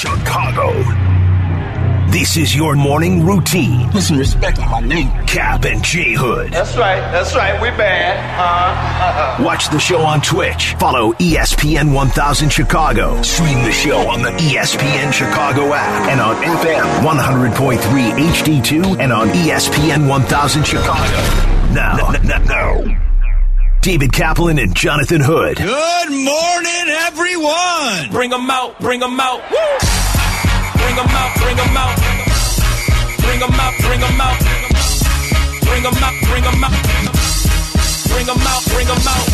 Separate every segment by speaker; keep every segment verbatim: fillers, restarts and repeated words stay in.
Speaker 1: Chicago. This is your morning routine.
Speaker 2: Put some respect on my name.
Speaker 1: Cap and J Hood.
Speaker 3: That's right. That's right. We bad. Uh-huh.
Speaker 1: Watch the show on Twitch. Follow E S P N one thousand Chicago. Stream the show on the E S P N Chicago app and on F M one hundred point three H D two and on E S P N one thousand Chicago. Now, now, David Kaplan and Jonathan Hood.
Speaker 4: Good morning, everyone.
Speaker 5: Bring them out. Bring them out. Woo! Bring them out. Bring them out. Bring them out. Bring them out. Bring them out. Bring them out. Bring them out. Bring them out.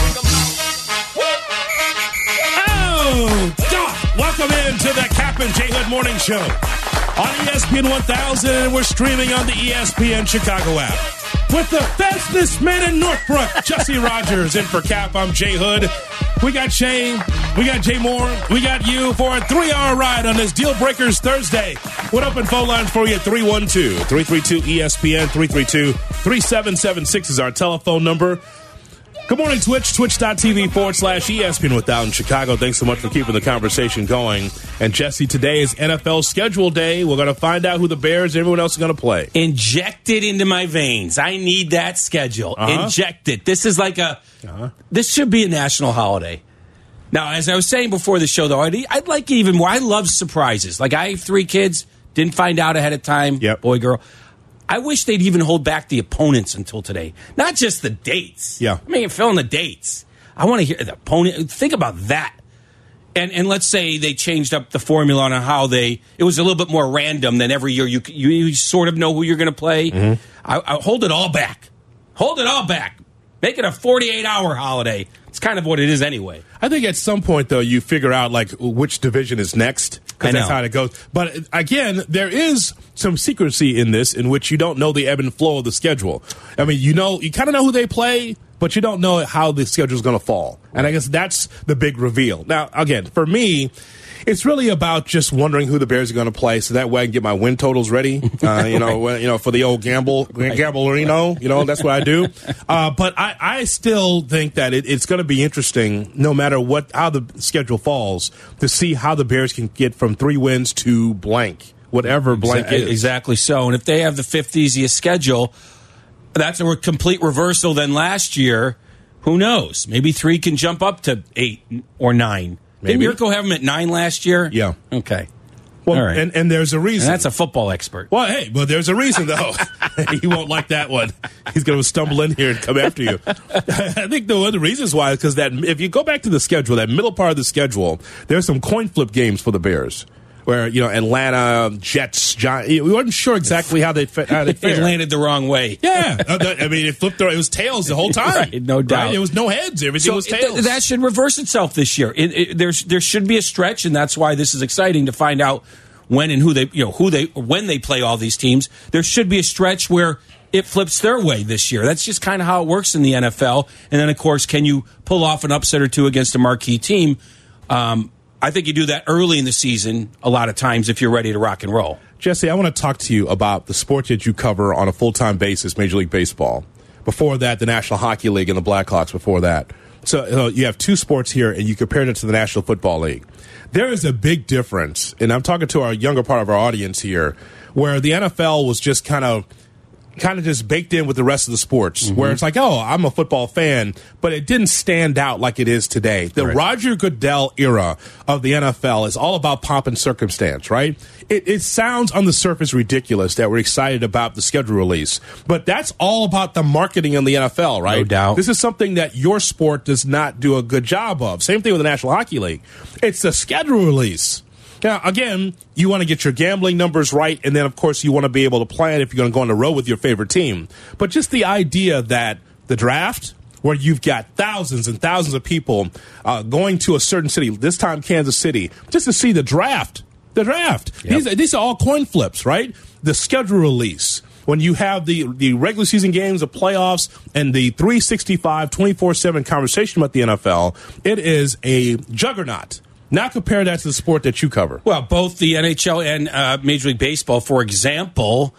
Speaker 6: Oh, God. Welcome into the Cap and J Hood Morning Show on E S P N one thousand, and we're streaming on the E S P N Chicago app. With the fastest man in Northbrook, Jesse Rogers in for Cap. I'm J Hood. We got Shane, we got Jay Moore, we got you for a three-hour ride on this Deal Breakers Thursday. With open phone lines for you, three one two, three three two, E S P N, three three two, three seven seven six is our telephone number. Good morning, Twitch, twitch.tv forward slash ESPN one thousand Chicago. Thanks so much for keeping the conversation going. And, Jesse, today is N F L schedule day. We're going to find out who the Bears and everyone else is going to play.
Speaker 5: Inject it into my veins. I need that schedule. Uh-huh. Inject it. This is like a uh-huh. – this should be a national holiday. Now, as I was saying before the show, though, I'd, I'd like even more. I love surprises. Like, I have three kids, didn't find out ahead of time,
Speaker 6: yep.
Speaker 5: boy, girl. I wish they'd even hold back the opponents until today. Not just the dates.
Speaker 6: Yeah.
Speaker 5: I mean, fill in the dates. I want to hear the opponent. Think about that. And and let's say they changed up the formula on how they, it was a little bit more random than every year. You you, you sort of know who you're going to play.
Speaker 6: Mm-hmm.
Speaker 5: I, I hold it all back. Hold it all back. Make it a forty-eight hour holiday. It's kind of what it is anyway.
Speaker 6: I think at some point, though, you figure out, like, which division is next, because that's how it goes. But, again, there is some secrecy in this in which you don't know the ebb and flow of the schedule. I mean, you know, you kind of know who they play, but you don't know how the schedule is going to fall. And I guess that's the big reveal. Now, again, for me, it's really about just wondering who the Bears are going to play, so that way I can get my win totals ready. Uh, you know, right. you know, for the old gamble, gamblerino. You know, that's what I do. Uh, but I, I still think that it, it's going to be interesting, no matter what how the schedule falls, to see how the Bears can get from three wins to blank, whatever blank
Speaker 5: exactly,
Speaker 6: is.
Speaker 5: Exactly so. And if they have the fifth easiest schedule, that's a complete reversal than last year. Who knows? Maybe three can jump up to eight or nine.
Speaker 6: Maybe.
Speaker 5: Didn't Mirko have him at nine last year?
Speaker 6: Yeah.
Speaker 5: Okay.
Speaker 6: Well,
Speaker 5: all right.
Speaker 6: and, and there's a reason.
Speaker 5: And that's a football expert.
Speaker 6: Well, hey, but there's a reason, though. He won't like that one. He's going to stumble in here and come after you. I think the one of the reasons why is because that if you go back to the schedule, that middle part of the schedule, there's some coin flip games for the Bears. Where, you know, Atlanta, Jets, John, we weren't sure exactly how they how they
Speaker 5: It landed the wrong way.
Speaker 6: Yeah. I mean, it flipped, it was tails the whole time.
Speaker 5: Right, no doubt.
Speaker 6: Right? It was no heads. Everything
Speaker 5: so
Speaker 6: was tails.
Speaker 5: Th- that should reverse itself this year. It, it, there's, there should be a stretch, and that's why this is exciting to find out when and who they, you know, who they, when they play all these teams. There should be a stretch where it flips their way this year. That's just kind of how it works in the N F L. And then, of course, can you pull off an upset or two against a marquee team? Um, I think you do that early in the season a lot of times if you're ready to rock and roll.
Speaker 6: Jesse, I want to talk to you about the sport that you cover on a full-time basis, Major League Baseball. Before that, the National Hockey League and the Blackhawks before that. So uh, you have two sports here, and you compare it to the National Football League. There is a big difference, and I'm talking to our younger part of our audience here, where the N F L was just kind of kind of just baked in with the rest of the sports, mm-hmm. where it's like, oh, I'm a football fan, but it didn't stand out like it is today. The right. Roger Goodell era of the N F L is all about pomp and circumstance, right? It, it sounds on the surface ridiculous that we're excited about the schedule release, but that's all about the marketing in the N F L, right?
Speaker 5: No doubt.
Speaker 6: This is something that your sport does not do a good job of. Same thing with the National Hockey League. It's the schedule release. Now, again, you want to get your gambling numbers right, and then, of course, you want to be able to plan if you're going to go on the road with your favorite team. But just the idea that the draft, where you've got thousands and thousands of people uh, going to a certain city, this time Kansas City, just to see the draft, the draft. Yep. These, these are all coin flips, right? The schedule release. When you have the, the regular season games, the playoffs, and the three sixty-five, twenty-four seven conversation about the N F L, it is a juggernaut. Now compare that to the sport that you cover.
Speaker 5: Well, both the N H L and uh, Major League Baseball, for example,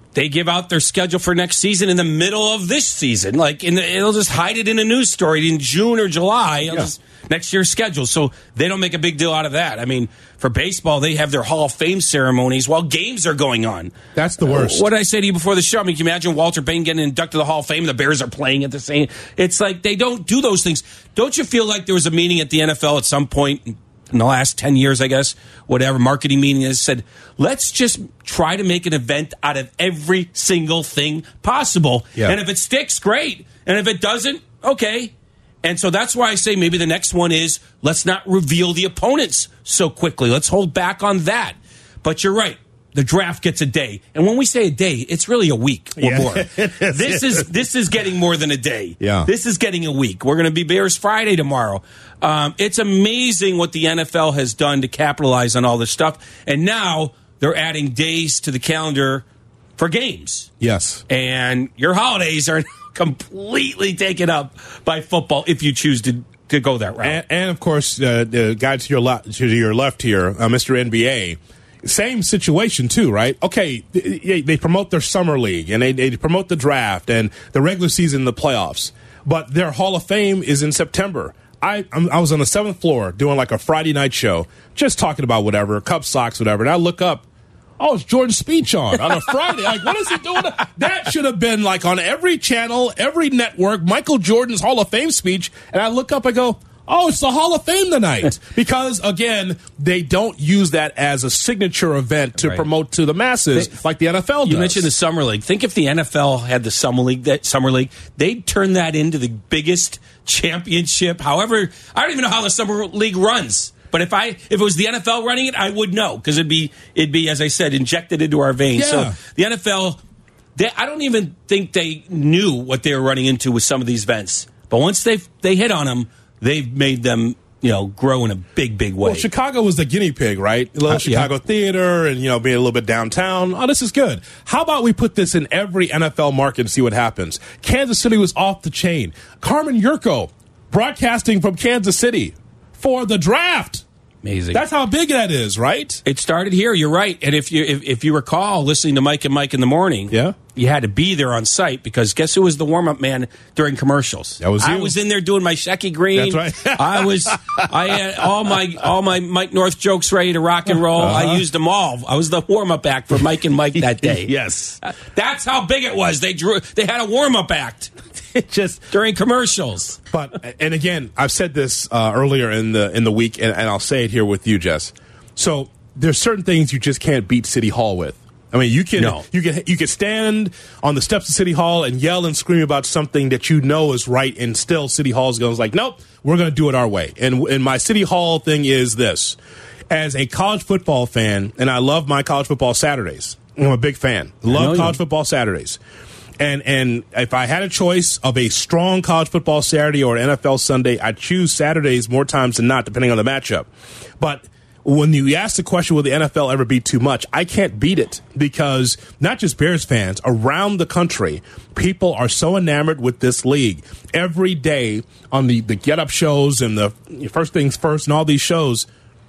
Speaker 5: they give out their schedule for next season in the middle of this season. Like, in the, it'll just hide it in a news story in June or July. Yeah. Just, next year's schedule. So they don't make a big deal out of that. I mean, for baseball, they have their Hall of Fame ceremonies while games are going on.
Speaker 6: That's the worst.
Speaker 5: Uh, what did I say to you before the show? I mean, can you imagine Walter Payton getting inducted to the Hall of Fame and the Bears are playing at the same... It's like they don't do those things. Don't you feel like there was a meeting at the N F L at some point in the last ten years, I guess, whatever, marketing meeting has said, let's just try to make an event out of every single thing possible. Yeah. And if it sticks, great. And if it doesn't, okay. And so that's why I say maybe the next one is let's not reveal the opponents so quickly. Let's hold back on that. But you're right. The draft gets a day. And when we say a day, it's really a week or
Speaker 6: yeah.
Speaker 5: more. This is this is getting more than a day.
Speaker 6: Yeah.
Speaker 5: This is getting a week. We're going to be Bears Friday tomorrow. Um, it's amazing what the N F L has done to capitalize on all this stuff. And now they're adding days to the calendar for games.
Speaker 6: Yes.
Speaker 5: And your holidays are completely taken up by football if you choose to, to go that route.
Speaker 6: And, and of course, uh, the guy to your, le- to your left here, uh, Mister N B A, same situation too, right? Okay, they, they promote their summer league and they, they promote the draft and the regular season, the playoffs, but their Hall of Fame is in September. I I'm, I was on the seventh floor doing like a Friday night show, just talking about whatever, Cubs, Sox, whatever, and I look up. Oh, it's Jordan's speech on on a Friday. Like, what is he doing? That should have been like on every channel, every network, Michael Jordan's Hall of Fame speech. And I look up, I go, oh, it's the Hall of Fame tonight. Because, again, they don't use that as a signature event to right. promote to the masses they, like the N F L does.
Speaker 5: You mentioned the Summer League. Think if the N F L had the Summer League, that Summer League, they'd turn that into the biggest championship. However, I don't even know how the Summer League runs. But if I if it was the N F L running it, I would know because it'd be it'd be as I said injected into our veins.
Speaker 6: Yeah.
Speaker 5: So the N F L, they, I don't even think they knew what they were running into with some of these events. But once they they hit on them, they've made them you know grow in a big big way.
Speaker 6: Well, Chicago was the guinea pig, right? A little uh, Chicago yeah. theater and you know being a little bit downtown. Oh, this is good. How about we put this in every N F L market and see what happens? Kansas City was off the chain. Carmen Yurko broadcasting from Kansas City for the draft.
Speaker 5: Amazing.
Speaker 6: That's how big that is, right?
Speaker 5: It started here. You're right. And if you if, if you recall listening to Mike and Mike in the morning,
Speaker 6: yeah,
Speaker 5: you had to be there on site because guess who was the warm up man during commercials?
Speaker 6: That was you.
Speaker 5: I was in there doing my Shecky Green.
Speaker 6: That's right.
Speaker 5: I was. I had all my all my Mike North jokes ready to rock and roll. Uh-huh. I used them all. I was the warm up act for Mike and Mike that day.
Speaker 6: Yes,
Speaker 5: that's how big it was. They drew. They had a warm up act. Just during commercials.
Speaker 6: But and again, I've said this uh, earlier in the in the week, and, and I'll say it here with you, Jess. So there's certain things you just can't beat City Hall with. I mean, you can
Speaker 5: no.
Speaker 6: you can you can stand on the steps of City Hall and yell and scream about something that you know is right, and still City Hall's goes like, nope, we're going to do it our way. And and my City Hall thing is this: as a college football fan, and I love my college football Saturdays. I'm a big fan. Love college you. football Saturdays. And and if I had a choice of a strong college football Saturday or an N F L Sunday, I'd choose Saturdays more times than not, depending on the matchup. But when you ask the question, will the N F L ever be too much? I can't beat it because not just Bears fans, around the country, people are so enamored with this league. Every day on the, the Get Up shows and the First Things First and all these shows,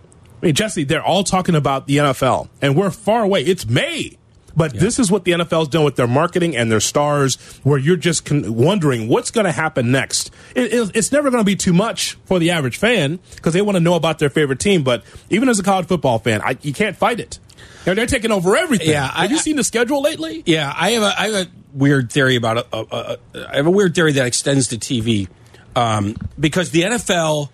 Speaker 6: I mean, Jesse, they're all talking about the N F L. And we're far away. It's May. But yeah. this is what the N F L's done with their marketing and their stars, where you're just con- wondering what's going to happen next. It, it, it's never going to be too much for the average fan because they want to know about their favorite team. But even as a college football fan, I, you can't fight it. They're, they're taking over everything.
Speaker 5: Yeah,
Speaker 6: have
Speaker 5: I,
Speaker 6: you seen the schedule lately?
Speaker 5: Yeah, I have a, I have a weird theory about a, a, a, I have a weird theory that extends to T V um, because the N F L,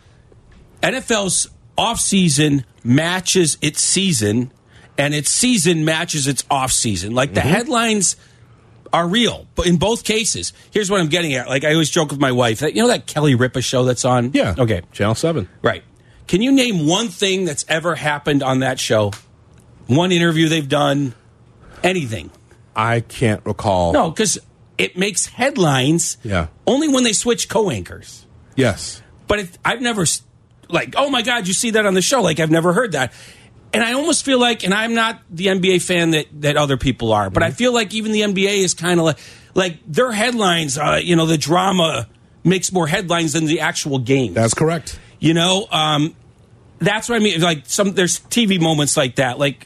Speaker 5: N F L's off season matches its season. And its season matches its off season. Like the mm-hmm. headlines are real, but in both cases, here's what I'm getting at. Like I always joke with my wife that you know that Kelly Ripa show that's on.
Speaker 6: Yeah.
Speaker 5: Okay.
Speaker 6: Channel Seven.
Speaker 5: Right. Can you name one thing that's ever happened on that show? One interview they've done? Anything?
Speaker 6: I can't recall.
Speaker 5: No, because it makes headlines.
Speaker 6: Yeah.
Speaker 5: Only when they switch co-anchors.
Speaker 6: Yes.
Speaker 5: But it, I've never like, oh my God, you see that on the show? Like I've never heard that. And I almost feel like, and I'm not the N B A fan that, that other people are, but mm-hmm. I feel like even the N B A is kind of like, like their headlines, uh, you know, the drama makes more headlines than the actual games.
Speaker 6: That's correct.
Speaker 5: You know, um, that's what I mean. Like some, there's T V moments like that. Like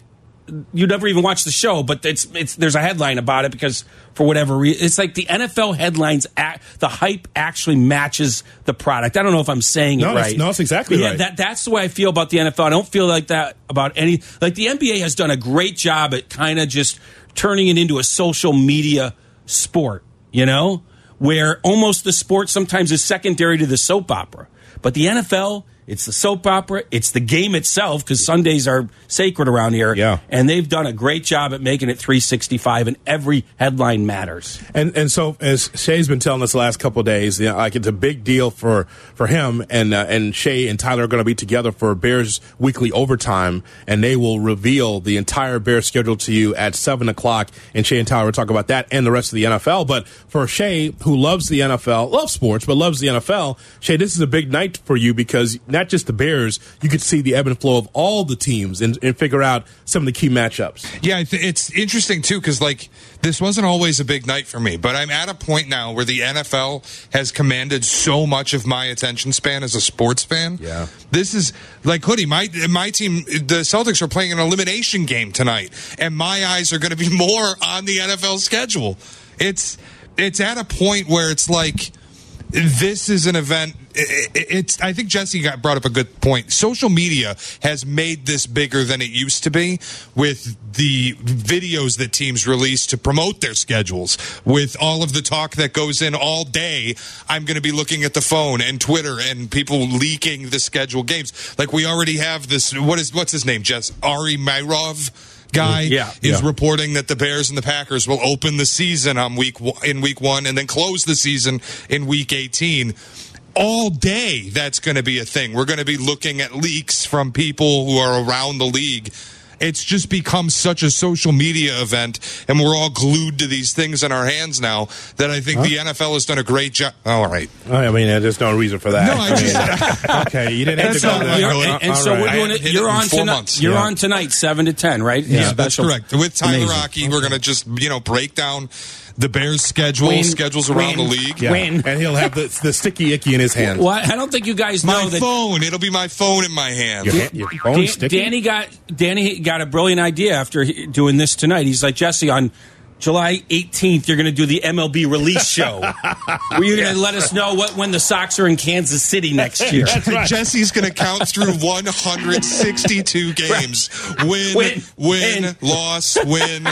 Speaker 5: you never even watch the show, but it's it's there's a headline about it because for whatever reason, it's like the N F L headlines, act, the hype actually matches the product. I don't know if I'm saying
Speaker 6: no,
Speaker 5: it right.
Speaker 6: No, it's exactly
Speaker 5: but yeah,
Speaker 6: right.
Speaker 5: That, that's the way I feel about the N F L. I don't feel like that about any, like the N B A has done a great job at kind of just turning it into a social media sport, you know, where almost the sport sometimes is secondary to the soap opera. But the N F L, it's the soap opera, it's the game itself, because Sundays are sacred around here.
Speaker 6: Yeah.
Speaker 5: And they've done a great job at making it three sixty-five, and every headline matters.
Speaker 6: And and so, as Shay's been telling us the last couple of days, you know, like it's a big deal for, for him, and uh, and Shay and Tyler are going to be together for Bears Weekly Overtime, and they will reveal the entire Bears schedule to you at seven o'clock, and Shay and Tyler will talk about that and the rest of the N F L. But for Shay, who loves the N F L, loves sports, but loves the N F L, Shay, this is a big night for you because not just the Bears, you could see the ebb and flow of all the teams and, and figure out some of the key matchups.
Speaker 2: Yeah, it's interesting, too, because, like, this wasn't always a big night for me, but I'm at a point now where the N F L has commanded so much of my attention span as a sports fan.
Speaker 6: Yeah.
Speaker 2: This is, like, Hoodie, my, my team, the Celtics are playing an elimination game tonight, and my eyes are going to be more on the N F L schedule. It's, it's at a point where it's like, this is an event. It's. I think Jesse got brought up a good point. Social media has made this bigger than it used to be with the videos that teams release to promote their schedules, with all of the talk that goes in all day. I'm going to be looking at the phone and Twitter and people leaking the scheduled games. Like we already have this. What is what's his name? Jess Ari Meirov. Guy
Speaker 5: yeah,
Speaker 2: is
Speaker 5: yeah.
Speaker 2: reporting that the Bears and the Packers will open the season on week in week one and then close the season in week eighteen. All day, that's going to be a thing. We're going to be looking at leaks from people who are around the league. It's just become such a social media event, and we're all glued to these things in our hands now that I think huh? the N F L has done a great job. All right.
Speaker 6: I mean, there's no reason for that.
Speaker 2: No, I just...
Speaker 6: okay, you didn't have
Speaker 5: and
Speaker 6: to
Speaker 5: so,
Speaker 6: go there.
Speaker 5: And, and so right. we're doing it. You're on tonight.
Speaker 2: Months.
Speaker 5: You're
Speaker 2: yeah.
Speaker 5: on tonight, seven to ten, right?
Speaker 2: Yeah, yeah that's
Speaker 5: special.
Speaker 2: correct. With Tyler
Speaker 5: Amazing.
Speaker 2: Rocky, okay. we're going to just you know break down the Bears' schedule,
Speaker 5: win,
Speaker 2: schedules around
Speaker 5: win,
Speaker 2: the league.
Speaker 6: Yeah.
Speaker 5: Win.
Speaker 6: And he'll have the, the sticky icky in his hand.
Speaker 5: Well, I don't think you guys know
Speaker 2: my
Speaker 5: that.
Speaker 2: My phone. It'll be my phone in my hand.
Speaker 6: Your, your phone
Speaker 5: Dan,
Speaker 6: sticky?
Speaker 5: Danny got Danny got a brilliant idea after doing this tonight. He's like, Jesse, on July eighteenth, you're going to do the M L B release show. Where you're going to let us know what when the Sox are in Kansas City next year.
Speaker 2: That's right. Jesse's going to count through one hundred sixty-two games. Win, win, win, win. loss, win.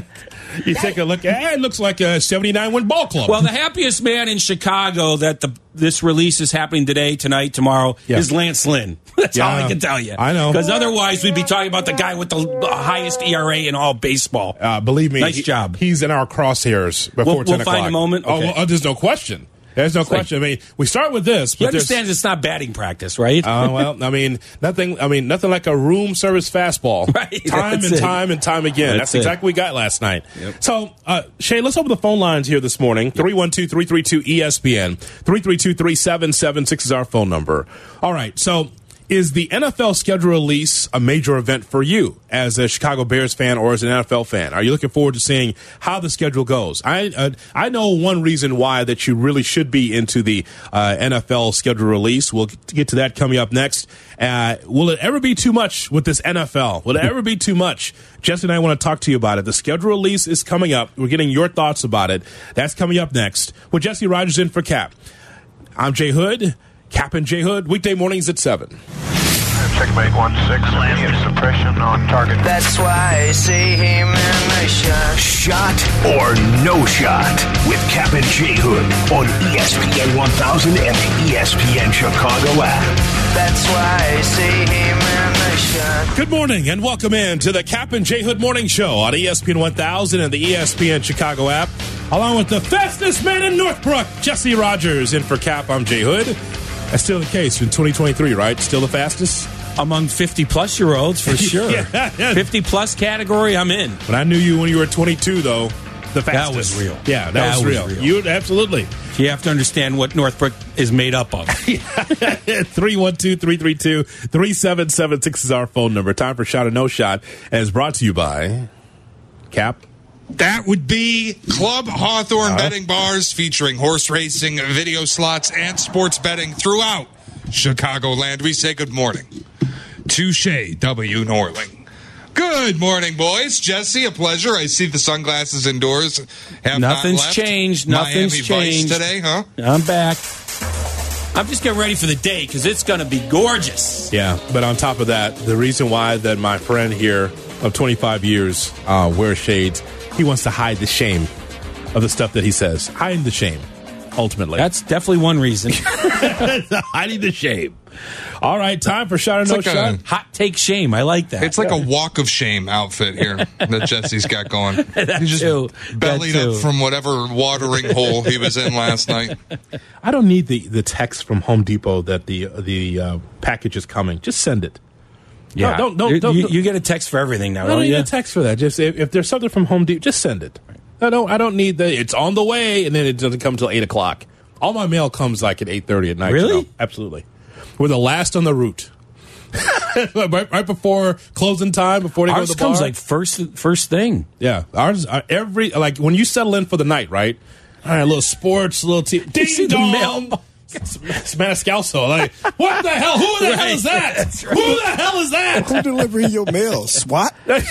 Speaker 6: You take a look. Eh, it looks like a seventy-nine win ball club.
Speaker 5: Well, the happiest man in Chicago that the this release is happening today, tonight, tomorrow yeah. is Lance Lynn. That's yeah, all I can tell you.
Speaker 6: I know.
Speaker 5: Because otherwise, we'd be talking about the guy with the highest E R A in all baseball.
Speaker 6: Uh, believe me,
Speaker 5: nice
Speaker 6: he,
Speaker 5: job.
Speaker 6: He's in our crosshairs before
Speaker 5: we'll,
Speaker 6: ten
Speaker 5: we'll
Speaker 6: o'clock.
Speaker 5: We'll find a moment. Okay.
Speaker 6: Oh, well, there's no question. There's no question. I mean, we start with this.
Speaker 5: He
Speaker 6: but
Speaker 5: understands it's not batting practice, right?
Speaker 6: Oh uh, well, I mean, nothing. I mean, nothing like a room service fastball.
Speaker 5: Right.
Speaker 6: Time and
Speaker 5: it.
Speaker 6: time and time again. That's, that's exactly what we got last night.
Speaker 5: Yep.
Speaker 6: So, uh, Shay, let's open the phone lines here this morning. three one two, three three two, E S P N. three three two, three seven seven six is our phone number. All right. So, is the N F L schedule release a major event for you as a Chicago Bears fan or as an N F L fan? Are you looking forward to seeing how the schedule goes? I uh, I know one reason why that you really should be into the uh, N F L schedule release. We'll get to that coming up next. Uh, will it ever be too much with this N F L? Will it ever be too much? Jesse and I want to talk to you about it. The schedule release is coming up. We're getting your thoughts about it. That's coming up next. With Jesse Rogers in for Cap. I'm Jay Hood. Cap and Jay Hood, weekday mornings at seven.
Speaker 7: Checkmate one six, immediate suppression on target.
Speaker 8: That's why I see him in the shot.
Speaker 1: Shot or no shot with Cap and Jay Hood on E S P N one thousand and the E S P N Chicago app.
Speaker 8: That's why I see him in the shot.
Speaker 6: Good morning and welcome in to the Cap and Jay Hood Morning Show on E S P N one thousand and the E S P N Chicago app. Along with the fastest man in Northbrook, Jesse Rogers. In for Cap, I'm Jay Hood. That's still the case in twenty twenty-three, right? Still the fastest?
Speaker 5: Among fifty-plus-year-olds, for sure.
Speaker 6: yeah, yeah.
Speaker 5: fifty-plus category, I'm in.
Speaker 6: But I knew you when you were twenty-two, though. The fastest.
Speaker 5: That was real.
Speaker 6: Yeah, that,
Speaker 5: that
Speaker 6: was,
Speaker 5: was
Speaker 6: real.
Speaker 5: real.
Speaker 6: You absolutely.
Speaker 5: You have to understand what Northbrook is made up of.
Speaker 6: three one two, three three two, three seven seven six is our phone number. Time for Shot or No Shot, and is brought to you by Cap.
Speaker 2: That would be Club Hawthorne uh-huh. Betting Bars, featuring horse racing, video slots, and sports betting throughout Chicagoland. We say good morning to Shay W. Norling. Good morning, boys. Jesse, a pleasure. I see the sunglasses indoors. Have
Speaker 5: Nothing's
Speaker 2: not left.
Speaker 5: changed. Nothing's
Speaker 2: Miami
Speaker 5: changed
Speaker 2: Vice today, huh?
Speaker 5: I'm back. I'm just getting ready for the day because it's going to be gorgeous.
Speaker 6: Yeah, but on top of that, the reason why that my friend here of twenty-five years uh, wears shades, he wants to hide the shame of the stuff that he says. Hiding the shame, ultimately.
Speaker 5: That's definitely one reason.
Speaker 6: Hiding the shame. All right, time for Shot or No
Speaker 2: like
Speaker 6: Shot.
Speaker 2: a-
Speaker 5: Hot take shame. I like that.
Speaker 2: It's like a walk of shame outfit here that Jesse's got going.
Speaker 5: That
Speaker 2: He just
Speaker 5: too.
Speaker 2: bellied
Speaker 5: That too.
Speaker 2: up from whatever watering hole he was in last night.
Speaker 6: I don't need the, the text from Home Depot that the the uh, package is coming. Just send it.
Speaker 5: yeah.
Speaker 6: No, don't, don't,
Speaker 5: You-
Speaker 6: don't,
Speaker 5: you,
Speaker 6: don't-
Speaker 5: you get a text for everything now,
Speaker 6: I don't
Speaker 5: don't
Speaker 6: need
Speaker 5: you?
Speaker 6: a text for that. Just if, if there's something from Home Depot, just send it. I don't. I don't need the. It's on the way, and then it doesn't come until eight o'clock. All my mail comes like at eight thirty at night.
Speaker 5: Really?
Speaker 6: You know? Absolutely. We're the last on the route. right, right before closing time, before they
Speaker 5: Ours
Speaker 6: go to the
Speaker 5: comes
Speaker 6: bar.
Speaker 5: like first first thing.
Speaker 6: yeah, ours are every like when you settle in for the night, right? All right, a little sports, a little tea. Ding
Speaker 5: see the
Speaker 6: dong.
Speaker 5: mail?
Speaker 6: It's, it's Maniscalco. Like, what the hell? Who the hell
Speaker 5: Right.
Speaker 6: is that?
Speaker 5: That's right.
Speaker 6: Who the hell is that?
Speaker 9: Who delivering your mail? SWAT? Late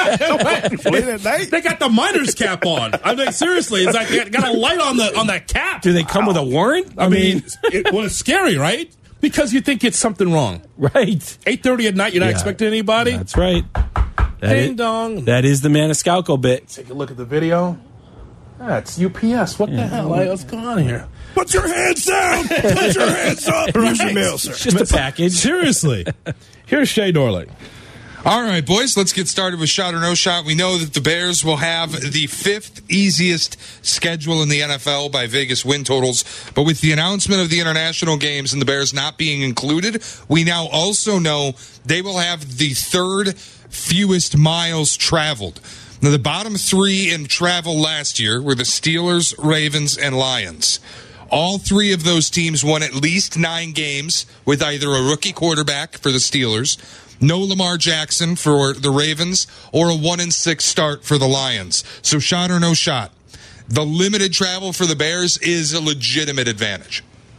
Speaker 9: at night?
Speaker 6: They got the miner's cap on. I'm like, seriously, it's like they got a light on the on that cap.
Speaker 5: Do they come with a warrant?
Speaker 6: I mean, it, well, it's scary, right? Because you think it's something wrong.
Speaker 5: right.
Speaker 6: eight thirty at night, you're not
Speaker 5: Yeah.
Speaker 6: expecting anybody?
Speaker 5: That's right. That
Speaker 6: Ding
Speaker 5: is,
Speaker 6: dong.
Speaker 5: that is the Maniscalco bit.
Speaker 6: Take a look at the video. That's U P S. What the hell? Like, what's going on here?
Speaker 9: Put your hands down! Put your hands up! Here's your mail, sir.
Speaker 5: It's just a package.
Speaker 6: Seriously. Here's Shay Dorling.
Speaker 2: All right, boys, let's get started with Shot or No Shot. We know that the Bears will have the fifth easiest schedule in the N F L by Vegas win totals. But with the announcement of the international games and the Bears not being included, we now also know they will have the third fewest miles traveled. Now, the bottom three in travel last year were the Steelers, Ravens, and Lions. All three of those teams won at least nine games with either a rookie quarterback for the Steelers, no Lamar Jackson for the Ravens, or a one and six start for the Lions. So shot or no shot. The limited travel for the Bears is a legitimate advantage.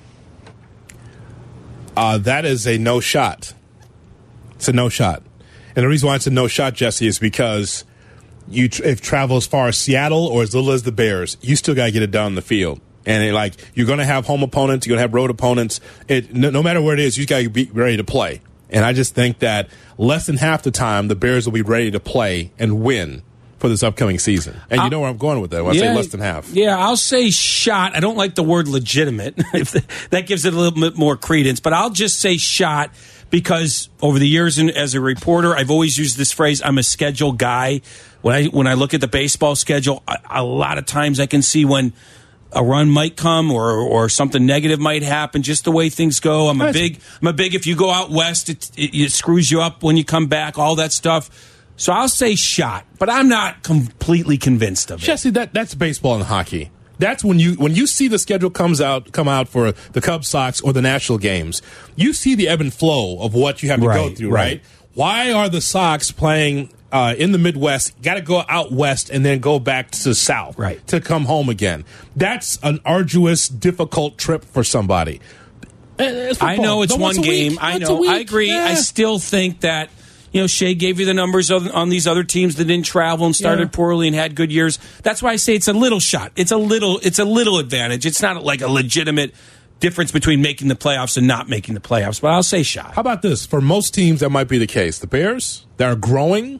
Speaker 6: Uh, that is a no shot. It's a no shot. And the reason why it's a no shot, Jesse, is because you tr- if travel as far as Seattle or as little as the Bears, you still got to get it done on the field. And it, like you're going to have home opponents, you're going to have road opponents. It no, no matter where it is, you got to be ready to play. And I just think that less than half the time, the Bears will be ready to play and win for this upcoming season. And you know where I'm going with that when I say less than half.
Speaker 5: Yeah, I'll say shot. I don't like the word legitimate. If that gives it a little bit more credence. But I'll just say shot because over the years and as a reporter, I've always used this phrase, I'm a schedule guy. When I when I look at the baseball schedule, a, a lot of times I can see when a run might come or or something negative might happen, just the way things go. I'm a big I'm a big if you go out west, it, it, it screws you up when you come back, all that stuff. So I'll say shot, but I'm not completely convinced of it.
Speaker 6: Jesse, that that's baseball and hockey. That's when you when you see the schedule comes out come out for the Cubs, Sox, or the national games. You see the ebb and flow of what you have to
Speaker 5: Right,
Speaker 6: go through, right?
Speaker 5: right.
Speaker 6: Why are the Sox playing uh, in the Midwest? Got to go out west and then go back to the South,
Speaker 5: Right.
Speaker 6: to come home again. That's an arduous, difficult trip for somebody. It's
Speaker 5: I know
Speaker 6: football.
Speaker 5: it's
Speaker 6: No, once
Speaker 5: one
Speaker 6: a week.
Speaker 5: game. I
Speaker 6: Once a
Speaker 5: know.
Speaker 6: week.
Speaker 5: I agree.
Speaker 6: Yeah.
Speaker 5: I still think that, you know, Shea gave you the numbers on, on these other teams that didn't travel and started
Speaker 6: Yeah.
Speaker 5: poorly and had good years. That's why I say it's a little shot. It's a little. It's a little advantage. It's not like a legitimate difference between making the playoffs and not making the playoffs. But I'll say shot.
Speaker 6: How about this? For most teams, that might be the case. The Bears, that are growing,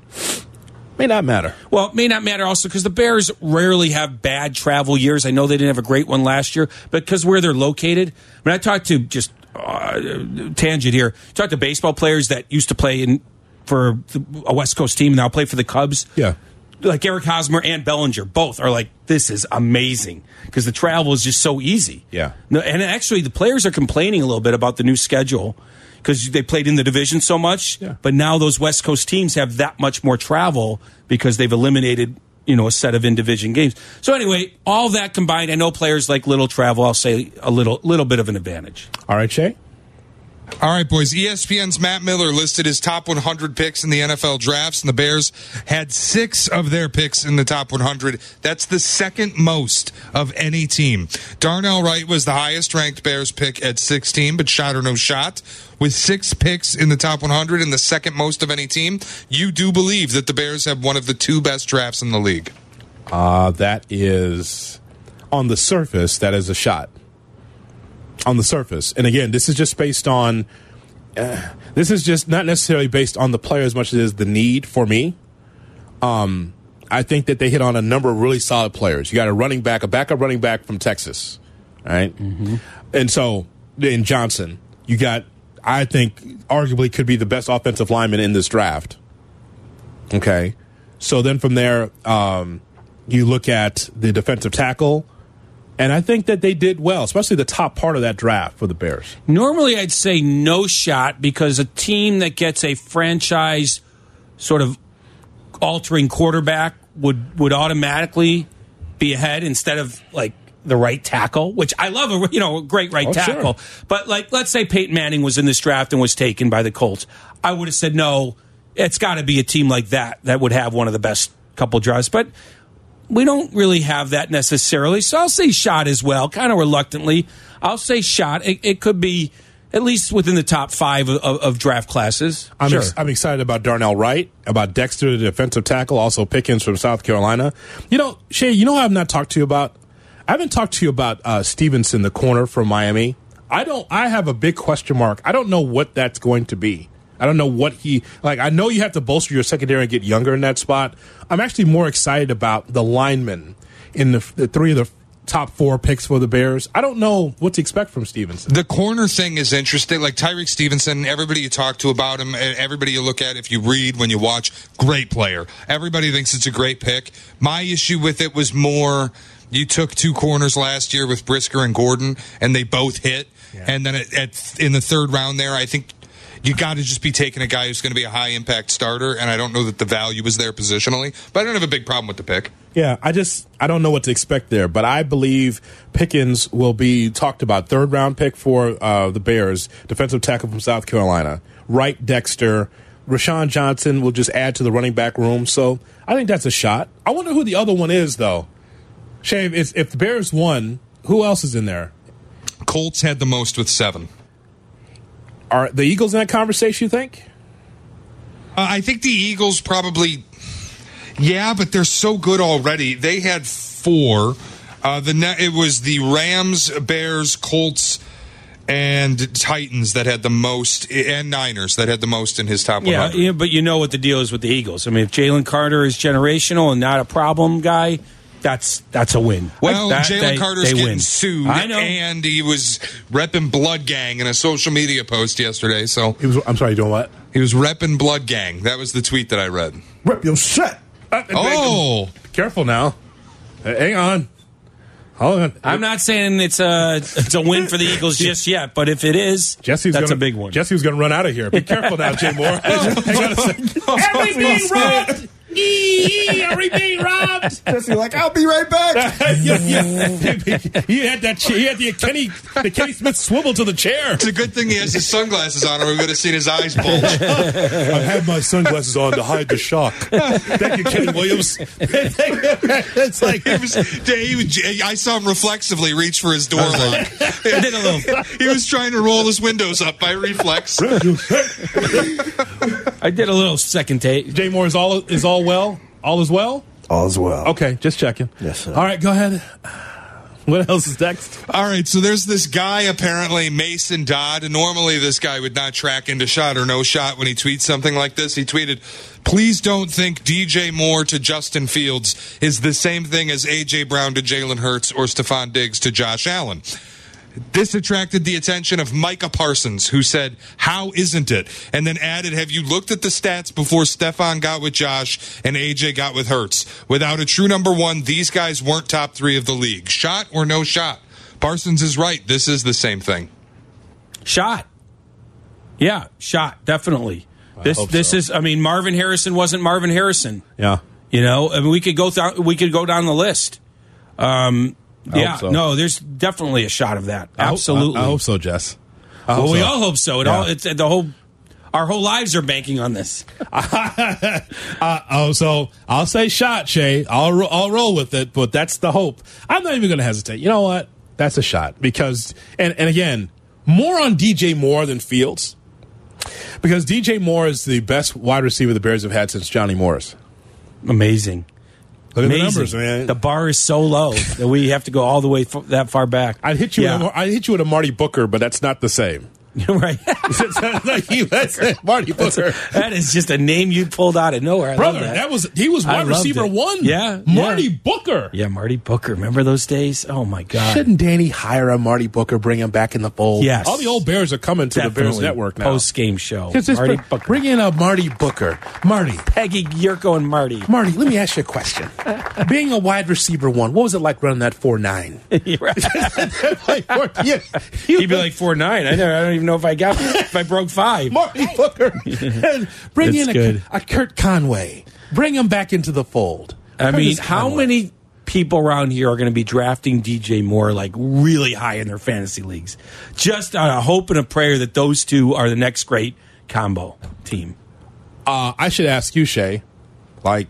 Speaker 6: may not matter.
Speaker 5: Well, it may not matter also because the Bears rarely have bad travel years. I know they didn't have a great one last year, but because where they're located. When I talked to just uh, tangent here, talked to baseball players that used to play in for a West Coast team and now play for the Cubs.
Speaker 6: Yeah.
Speaker 5: Like Eric Hosmer and Bellinger, both are like, this is amazing because the travel is just so easy.
Speaker 6: Yeah.
Speaker 5: No, and actually, the players are complaining a little bit about the new schedule because they played in the division so much.
Speaker 6: Yeah.
Speaker 5: But now those West Coast teams have that much more travel because they've eliminated, you know, a set of in-division games. So anyway, all that combined, I know players like little travel. I'll say a little, little bit of an advantage.
Speaker 6: All right, Shay?
Speaker 2: All right, boys. E S P N's Matt Miller listed his top one hundred picks in the N F L drafts, and the Bears had six of their picks in the top one hundred. That's the second most of any team. Darnell Wright was the highest-ranked Bears pick at sixteen, but shot or no shot. With six picks in the top one hundred and the second most of any team, you do believe that the Bears have one of the two best drafts in the league.
Speaker 6: Uh, that is, on the surface, that is a shot. On the surface. And again, this is just based on, uh, this is just not necessarily based on the player as much as it is the need for me. Um, I think that they hit on a number of really solid players. You got a running back, a backup running back from Texas, right? Mm-hmm. And so, in Johnson, you got, I think, arguably could be the best offensive lineman in this draft. Okay. So then from there, um, you look at the defensive tackle. And I think that they did well, especially the top part of that draft for the Bears.
Speaker 5: Normally, I'd say no shot because a team that gets a franchise sort of altering quarterback would, would automatically be ahead instead of like the right tackle, which I love, a you know, a great right oh, tackle. Sure. But like, let's say Peyton Manning was in this draft and was taken by the Colts. I would have said, no, it's got to be a team like that that would have one of the best couple drafts. But we don't really have that necessarily, so I'll say shot as well, kind of reluctantly. I'll say shot. It, it could be at least within the top five of, of, of draft classes.
Speaker 6: I'm,
Speaker 5: sure.
Speaker 6: ex- I'm excited about Darnell Wright, about Dexter, the defensive tackle, also Pickens from South Carolina. You know, Shay, you know how I've not talked to you about? I haven't talked to you about uh, Stevenson, the corner from Miami. I don't. I have a big question mark. I don't know what that's going to be. I don't know what he, like, I know you have to bolster your secondary and get younger in that spot. I'm actually more excited about the linemen in the, the three of the top four picks for the Bears. I don't know what to expect from Stevenson.
Speaker 2: The corner thing is interesting. Like Tyreek Stevenson, everybody you talk to about him, everybody you look at, if you read, when you watch, great player. Everybody thinks it's a great pick. My issue with it was more, you took two corners last year with Brisker and Gordon, and they both hit. Yeah. And then at, at, in the third round there, I think you got to just be taking a guy who's going to be a high-impact starter, and I don't know that the value is there positionally, but I don't have a big problem with the pick.
Speaker 6: Yeah, I just I don't know what to expect there, but I believe Pickens will be talked about. Third-round pick for uh, the Bears, defensive tackle from South Carolina. Wright, Dexter. Rashawn Johnson will just add to the running back room, so I think that's a shot. I wonder who the other one is, though. Shave, if, if the Bears won, who else is in there?
Speaker 2: Colts had the most with seven.
Speaker 6: Are the Eagles in that conversation, you think?
Speaker 2: Uh, I think the Eagles probably, yeah, but they're so good already. They had four. Uh, the net, it was the Rams, Bears, Colts, and Titans that had the most, and Niners that had the most in his top
Speaker 5: yeah,
Speaker 2: one hundred.
Speaker 5: Yeah, but you know what the deal is with the Eagles. I mean, if Jalen Carter is generational and not a problem guy, That's that's a win.
Speaker 2: Well,
Speaker 5: that,
Speaker 2: Jalen
Speaker 5: they,
Speaker 2: Carter's
Speaker 5: they
Speaker 2: getting
Speaker 5: win.
Speaker 2: sued,
Speaker 5: I know.
Speaker 2: And he was repping Blood Gang in a social media post yesterday. So
Speaker 6: he was. I'm sorry, you doing what?
Speaker 2: He was repping Blood Gang. That was the tweet that I read.
Speaker 9: Rep your shit.
Speaker 6: Uh,
Speaker 2: oh,
Speaker 6: be careful now. Uh, hang on. Hold on.
Speaker 5: I'm not saying it's a it's a win for the Eagles just yet, but if it is,
Speaker 6: Jesse's
Speaker 5: that's
Speaker 6: gonna,
Speaker 5: a big one.
Speaker 6: Jesse's going to run out of here. Be careful now, Jay Moore. Hang on a second.
Speaker 9: Are we being robbed? E, are we being robbed? Jesse, like, I'll be right back.
Speaker 6: yeah, yeah. He had that. He had the Kenny, the Kenny Smith swivel to the chair.
Speaker 2: It's a good thing he has his sunglasses on, or we would have seen his eyes bulge.
Speaker 6: I had my sunglasses on to hide the shock. Thank you, Kenny Williams. It's like
Speaker 2: he was, he was, I saw him reflexively reach for his door lock.
Speaker 5: He did a little.
Speaker 2: He was trying to roll his windows up by reflex.
Speaker 5: I did a little second take.
Speaker 6: Jay Moore is all is all well. All is well.
Speaker 9: All is well.
Speaker 6: Okay, just checking.
Speaker 9: Yes, sir.
Speaker 6: All right, go ahead. What else is next?
Speaker 2: All right, so there's this guy, apparently, Mason Dodd. And normally this guy would not track into shot or no shot when he tweets something like this. He tweeted, "Please don't think D J Moore to Justin Fields is the same thing as A J Brown to Jalen Hurts or Stephon Diggs to Josh Allen." This attracted the attention of Micah Parsons, who said, "How isn't it?" And then added, "Have you looked at the stats before Stephon got with Josh and A J got with Hurts? Without a true number one, these guys weren't top three of the league. Shot or no shot?" Parsons is right. This is the same thing.
Speaker 5: Shot. Yeah, shot, definitely.
Speaker 6: I
Speaker 5: this
Speaker 6: hope
Speaker 5: this
Speaker 6: so.
Speaker 5: is I mean, Marvin Harrison wasn't Marvin Harrison.
Speaker 6: Yeah.
Speaker 5: You know, I mean, we could go th- we could go down the list. Um
Speaker 6: I
Speaker 5: Yeah,
Speaker 6: hope so.
Speaker 5: no, there's definitely a shot of that. Absolutely.
Speaker 6: I hope, I, I hope so, Jess.
Speaker 5: Well,
Speaker 6: so.
Speaker 5: we all hope so. It
Speaker 6: Yeah.
Speaker 5: all it's the whole our whole lives are banking on this.
Speaker 6: uh, oh, so I'll say shot, Shay. I'll ro- I'll roll with it, but that's the hope. I'm not even going to hesitate. You know what? That's a shot because, and and again, more on D J Moore than Fields, because D J Moore is the best wide receiver the Bears have had since Johnny Morris.
Speaker 5: Amazing.
Speaker 6: Look at
Speaker 5: Amazing.
Speaker 6: the numbers, man.
Speaker 5: The bar is so low that we have to go all the way f- that far back.
Speaker 6: I'd hit you.
Speaker 5: Yeah.
Speaker 6: With a, I'd hit you with a Marty Booker, but that's not the same.
Speaker 5: Right.
Speaker 6: That's it, Marty Booker.
Speaker 5: That is just a name you pulled out of nowhere. I
Speaker 6: Brother,
Speaker 5: love that.
Speaker 6: that was he was
Speaker 5: I
Speaker 6: wide
Speaker 5: loved
Speaker 6: receiver
Speaker 5: it.
Speaker 6: one.
Speaker 5: Yeah,
Speaker 6: Marty
Speaker 5: yeah.
Speaker 6: Booker.
Speaker 5: Yeah, Marty Booker. Remember those days? Oh my God.
Speaker 6: Shouldn't Danny hire a Marty Booker, bring him back in the fold?
Speaker 5: Yes.
Speaker 6: All the old Bears are coming to the Bears Network now.
Speaker 5: Post game show.
Speaker 6: Just
Speaker 5: Marty
Speaker 6: bring,
Speaker 5: Booker.
Speaker 6: bring in a Marty Booker. Marty.
Speaker 5: Peggy, Yurko, and Marty.
Speaker 6: Marty, let me ask you a question. Being a wide receiver one, what was it like running that four nine? yeah.
Speaker 5: He'd be like four nine. I know. I don't even know if I got if I broke five.
Speaker 6: Marty Booker. And bring
Speaker 5: That's
Speaker 6: in a,
Speaker 5: good.
Speaker 6: a Kurt Conway. Bring him back into the fold.
Speaker 5: I mean,
Speaker 6: Curtis
Speaker 5: how
Speaker 6: Conway.
Speaker 5: many people around here are going to be drafting D J Moore like really high in their fantasy leagues? Just on a hope and a prayer that those two are the next great combo team.
Speaker 6: Uh, I should ask you, Shay. Like,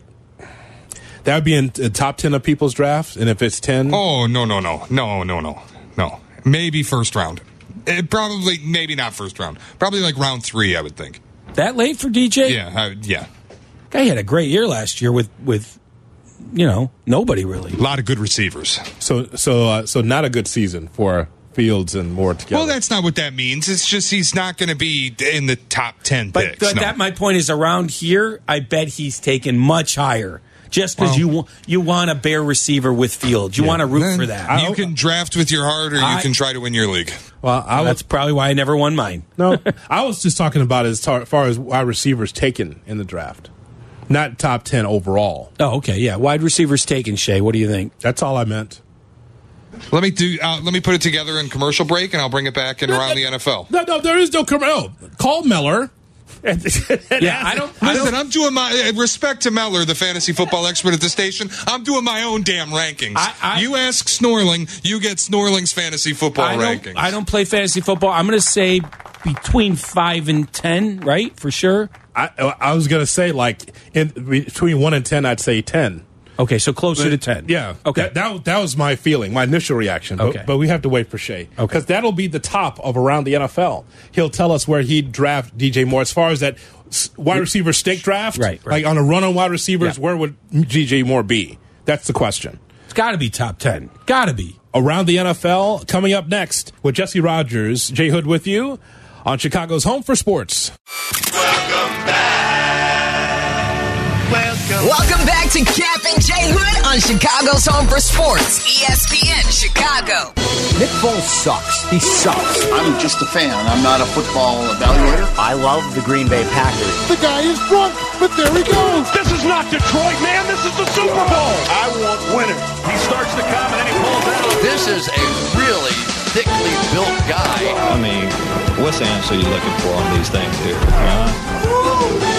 Speaker 6: that would be in the top ten of people's drafts, and if it's ten,
Speaker 2: Oh, no, no, no. No, no, no. No. Maybe first round. It probably, maybe not first round. Probably like round three, I would think.
Speaker 5: That late for D J?
Speaker 2: Yeah, I, yeah.
Speaker 5: Guy had a great year last year with, with you know, nobody really.
Speaker 2: A lot of good receivers.
Speaker 6: so so uh, so not a good season for Fields and Moore together.
Speaker 2: Well, that's not what that means. It's just he's not going to be in the top ten
Speaker 5: But
Speaker 2: picks.
Speaker 5: th-
Speaker 2: no.
Speaker 5: that my point is around here, I bet he's taken much higher. Just because
Speaker 2: Well-
Speaker 5: you wa- you want a Bear receiver with Fields, you want to root for that.
Speaker 2: You can draft with your heart, or you
Speaker 5: I-
Speaker 2: can try to win your league.
Speaker 6: well, I
Speaker 5: That's
Speaker 6: was,
Speaker 5: probably why I never won mine.
Speaker 6: no, I was just talking about as tar- far as wide receivers taken in the draft, not top ten overall.
Speaker 5: Oh, okay, yeah. Wide receivers taken, Shay. What do you think?
Speaker 6: That's all I meant.
Speaker 2: Let me do. Uh, let me put it together in commercial break, and I'll bring it back in around the N F L.
Speaker 6: No, no, there is no commercial. Oh, call Meller.
Speaker 5: Yeah, I don't. I
Speaker 2: Listen,
Speaker 5: don't.
Speaker 2: I'm doing my uh, respect to Meller, the fantasy football expert at the station. I'm doing my own damn rankings.
Speaker 5: I- I-
Speaker 2: you ask Snorling, you get Snorling's fantasy football
Speaker 5: I
Speaker 2: rankings.
Speaker 5: don't, I don't play fantasy football. I'm going to say between five and ten, right? For sure.
Speaker 6: I, I was gonna say like in between one and ten, I'd say ten.
Speaker 5: Okay, so closer to ten.
Speaker 6: Yeah.
Speaker 5: Okay.
Speaker 6: That, that that was my feeling, my initial reaction. But,
Speaker 5: Okay.
Speaker 6: but we have to wait for Shay.
Speaker 5: Okay.
Speaker 6: Because that'll be the top of around the N F L. He'll tell us where he'd draft D J Moore. As far as that s- wide receiver stake draft,
Speaker 5: Right, right.
Speaker 6: like on a run on wide receivers,
Speaker 5: Yeah.
Speaker 6: where would D J Moore be? That's the question.
Speaker 5: It's got to be top ten. Got to be.
Speaker 6: Around the N F L, coming up next with Jesse Rogers, Jay Hood with you on Chicago's Home for Sports.
Speaker 8: Welcome back. Welcome.
Speaker 10: Welcome back to Cap and Jay Hood on Chicago's Home for Sports, E S P N Chicago.
Speaker 11: Nick Foles sucks. He sucks.
Speaker 12: I'm just a fan. I'm not a football evaluator.
Speaker 11: I love the Green Bay Packers.
Speaker 12: The guy is drunk, but there he goes.
Speaker 13: This is not Detroit, man. This is the Super Bowl.
Speaker 12: I want winners.
Speaker 13: He starts to come and then he pulls out.
Speaker 14: This is a really thickly built guy.
Speaker 15: I mean, what's the answer you're looking for on these things here? Huh?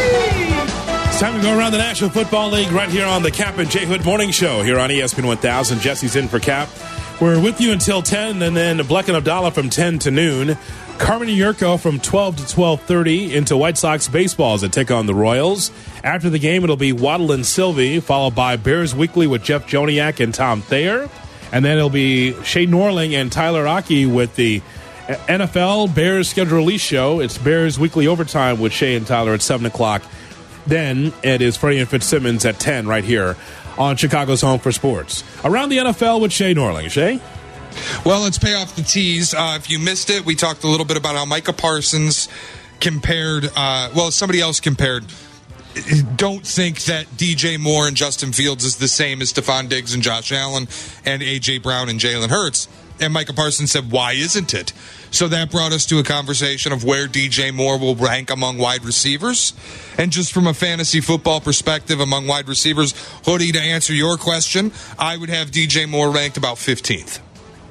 Speaker 6: It's time to go around the National Football League right here on the Cap and Jay Hood Morning Show here on E S P N one thousand. Jesse's in for Cap. We're with you until ten, and then Bleck and Abdallah from ten to noon. Carmen and Yurko from twelve to twelve thirty into White Sox baseball as they take on the Royals. After the game, it'll be Waddle and Sylvie, followed by Bears Weekly with Jeff Joniak and Tom Thayer. And then it'll be Shay Norling and Tyler Aki with the N F L Bears Schedule Release Show. It's Bears Weekly Overtime with Shay and Tyler at seven o'clock. Then it is Freddie and Fitzsimmons at ten right here on Chicago's Home for Sports. Around the N F L with Shay Norling. Shay?
Speaker 2: Well, let's pay off the tease. Uh, if you missed it, we talked a little bit about how Micah Parsons compared, uh, well, somebody else compared. Don't think that D J Moore and Justin Fields is the same as Stephon Diggs and Josh Allen and A J Brown and Jalen Hurts. And Micah Parsons said, why isn't it? So that brought us to a conversation of where D J Moore will rank among wide receivers. And just from a fantasy football perspective among wide receivers, Hoodie, to answer your question, I would have D J Moore ranked about fifteenth.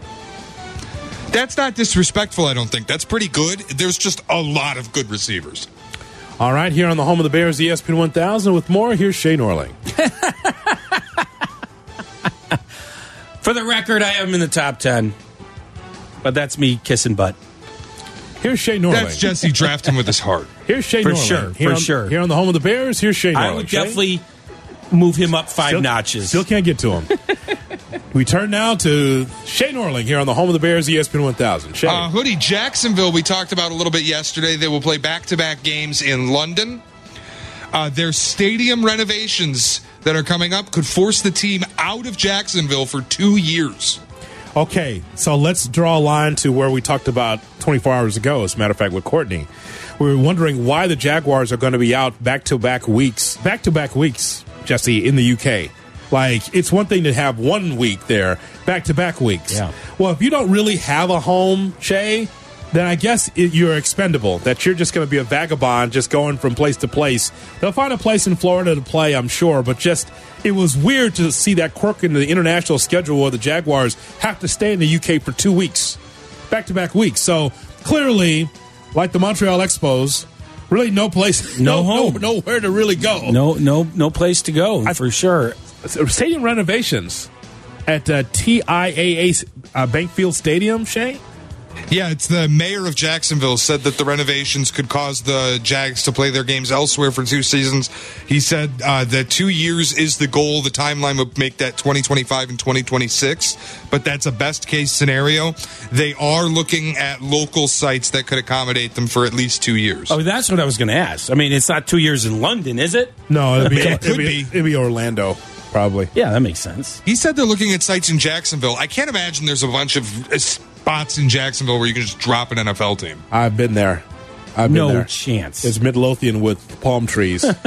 Speaker 2: That's not disrespectful, I don't think. That's pretty good. There's just a lot of good receivers.
Speaker 6: All right, here on the home of the Bears, E S P N one thousand with more. Here's Shay Norling.
Speaker 5: For the record, I am in the top ten, but that's me kissing butt.
Speaker 6: Here's Shea Norling.
Speaker 2: That's Jesse drafting with his heart.
Speaker 6: Here's Shea
Speaker 5: For
Speaker 6: Norling.
Speaker 5: sure,
Speaker 6: Here
Speaker 5: for
Speaker 6: on,
Speaker 5: sure.
Speaker 6: Here on the home of the Bears, here's Shea Norling.
Speaker 5: I would
Speaker 6: Shea?
Speaker 5: definitely move him up five
Speaker 6: still,
Speaker 5: notches.
Speaker 6: Still can't get to him. We turn now to Shea Norling here on the home of the Bears, E S P N one thousand. Shea.
Speaker 2: Uh, Hoodie, Jacksonville, we talked about a little bit yesterday. They will play back-to-back games in London. Uh, their stadium renovations that are coming up could force the team out of Jacksonville for two years.
Speaker 6: Okay, so let's draw a line to where we talked about twenty-four hours ago, as a matter of fact, with Courtney. We were wondering why the Jaguars are going to be out back-to-back weeks, back-to-back weeks, Jesse, in the U K. Like, it's one thing to have one week there, back-to-back weeks.
Speaker 5: Yeah.
Speaker 6: Well, if you don't really have a home, Shay, then I guess it, you're expendable, that you're just going to be a vagabond just going from place to place. They'll find a place in Florida to play, I'm sure, but just it was weird to see that quirk in the international schedule where the Jaguars have to stay in the U K for two weeks, back-to-back weeks. So clearly, like the Montreal Expos, really no place,
Speaker 5: no,
Speaker 6: no
Speaker 5: home,
Speaker 6: no, nowhere to really go.
Speaker 5: No, no, no place to go I, for sure.
Speaker 6: Stadium renovations at uh, T I A A uh, Bankfield Stadium, Shay?
Speaker 2: Yeah, it's the mayor of Jacksonville said that the renovations could cause the Jags to play their games elsewhere for two seasons. He said uh, that two years is the goal. The timeline would make that twenty twenty-five and twenty twenty-six, but that's a best-case scenario. They are looking at local sites that could accommodate them for at least two years.
Speaker 5: Oh, that's what I was going to ask. I mean, it's not two years in London, is it?
Speaker 6: No, it'd be,
Speaker 2: it could
Speaker 6: it'd be, it'd be Orlando. Probably.
Speaker 5: Yeah, that makes sense.
Speaker 2: He said they're looking at sites in Jacksonville. I can't imagine there's a bunch of spots in Jacksonville where you can just drop an N F L team.
Speaker 6: I've been there. I've
Speaker 5: no
Speaker 6: been there.
Speaker 5: chance.
Speaker 6: It's Midlothian with palm trees. It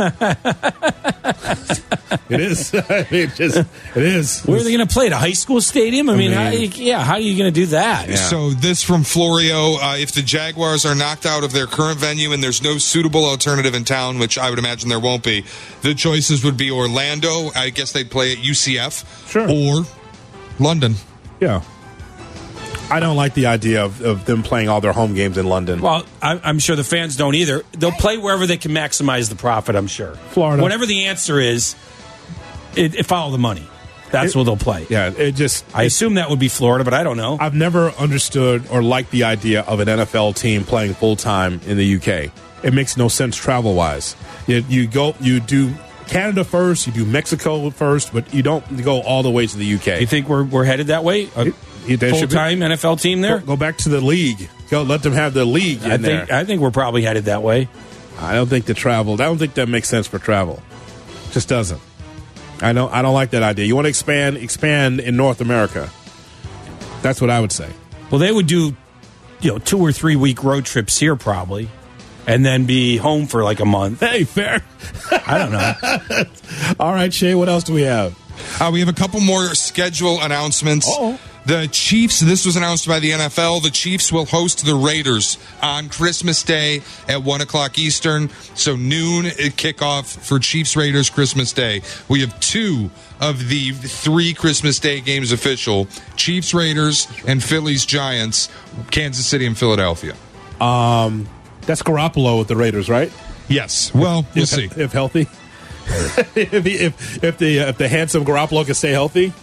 Speaker 6: is. it just. It is.
Speaker 5: Where are they going to play? At a high school stadium? I, I mean, mean how you, yeah. How are you going to do that?
Speaker 2: Yeah. So this from Florio: uh, if the Jaguars are knocked out of their current venue and there's no suitable alternative in town, which I would imagine there won't be, the choices would be Orlando. I guess they'd play at U C F,
Speaker 6: sure,
Speaker 2: or London.
Speaker 6: Yeah. I don't like the idea of, of them playing all their home games in London.
Speaker 5: Well, I, I'm sure the fans don't either. They'll play wherever they can maximize the profit, I'm sure.
Speaker 6: Florida.
Speaker 5: Whatever the answer is, it, it follow the money. That's
Speaker 6: it,
Speaker 5: where they'll play.
Speaker 6: Yeah, it just...
Speaker 5: I assume that would be Florida, but I don't know.
Speaker 6: I've never understood or liked the idea of an N F L team playing full-time in the U K. It makes no sense travel-wise. You, you go, you do Canada first, you do Mexico first, but you don't go all the way to the U K.
Speaker 5: You think we're, we're headed that way? A full-time N F L team there?
Speaker 6: Go, go back to the league. Go, let them have the league in
Speaker 5: I think,
Speaker 6: there.
Speaker 5: I think we're probably headed that way.
Speaker 6: I don't think the travel. I don't think that makes sense for travel. Just doesn't. I don't. I don't like that idea. You want to expand? Expand in North America. That's what I would say.
Speaker 5: Well, they would do, you know, two or three week road trips here probably, and then be home for like a month.
Speaker 6: Hey, fair.
Speaker 5: I don't know.
Speaker 6: All right, Shay. What else do we have?
Speaker 2: Uh, we have a couple more schedule announcements.
Speaker 6: Uh-oh.
Speaker 2: The Chiefs, this was announced by the N F L, the Chiefs will host the Raiders on Christmas Day at one o'clock Eastern. So noon kickoff for Chiefs-Raiders Christmas Day. We have two of the three Christmas Day games official, Chiefs-Raiders and Phillies-Giants, Kansas City and Philadelphia.
Speaker 6: Um, that's Garoppolo with the Raiders, right?
Speaker 2: Yes. Well, we'll
Speaker 6: if,
Speaker 2: see.
Speaker 6: If healthy. if, he, if, if, the, if the handsome Garoppolo can stay healthy.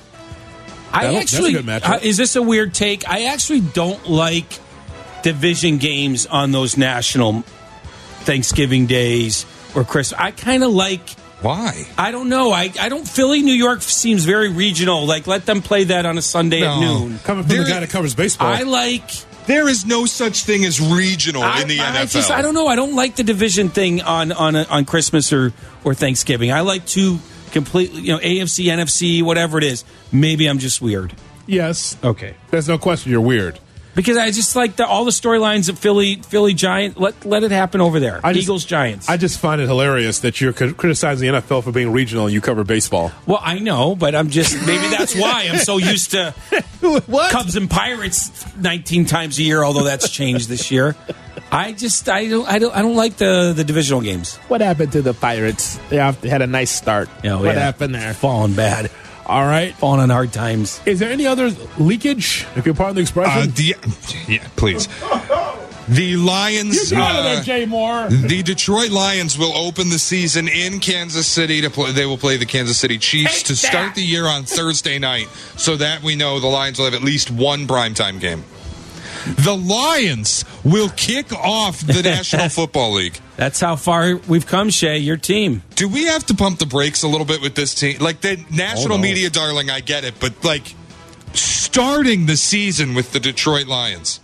Speaker 5: I actually, uh, is this a weird take? I actually don't like division games on those national Thanksgiving days or Christmas. I kind of like.
Speaker 2: Why?
Speaker 5: I don't know. I, I don't. Philly, New York seems very regional. Like, let them play that on a Sunday
Speaker 2: no.
Speaker 5: at noon.
Speaker 6: Coming from there, the guy that covers baseball.
Speaker 5: I like.
Speaker 2: There is no such thing as regional
Speaker 5: I,
Speaker 2: in the
Speaker 5: I
Speaker 2: N F L.
Speaker 5: Just, I don't know. I don't like the division thing on on on Christmas or or Thanksgiving. I like to. Completely, you know, A F C, N F C, whatever it is. Maybe I'm just weird.
Speaker 6: Yes.
Speaker 5: Okay.
Speaker 6: There's no question you're weird.
Speaker 5: Because I just like the, all the storylines of Philly, Philly Giant. Let let it happen over there.
Speaker 6: I
Speaker 5: Eagles,
Speaker 6: just,
Speaker 5: Giants.
Speaker 6: I just find it hilarious that you're criticizing the N F L for being regional and you cover baseball.
Speaker 5: Well, I know, but I'm just maybe that's why I'm so used to
Speaker 6: what?
Speaker 5: Cubs and Pirates nineteen times a year. Although that's changed this year. I just I don't I don't I don't like the, the divisional games.
Speaker 6: What happened to the Pirates? They had a nice start.
Speaker 5: Yeah,
Speaker 6: what
Speaker 5: yeah.
Speaker 6: happened there?
Speaker 5: Falling bad.
Speaker 6: All right,
Speaker 5: falling on hard times.
Speaker 6: Is there any other leakage? If you're part of the expression,
Speaker 2: uh, the, yeah, please. The Lions.
Speaker 6: You got uh, it there, Jay Moore.
Speaker 2: The Detroit Lions will open the season in Kansas City. To play, they will play the Kansas City Chiefs
Speaker 6: Take
Speaker 2: to
Speaker 6: that.
Speaker 2: start the year on Thursday night, so that we know the Lions will have at least one primetime game. The Lions will kick off the National Football League.
Speaker 5: That's how far we've come, Shay, your team.
Speaker 2: Do we have to pump the brakes a little bit with this team? Like, the national
Speaker 6: oh, no.
Speaker 2: media darling, I get it, but, like, starting the season with the Detroit Lions.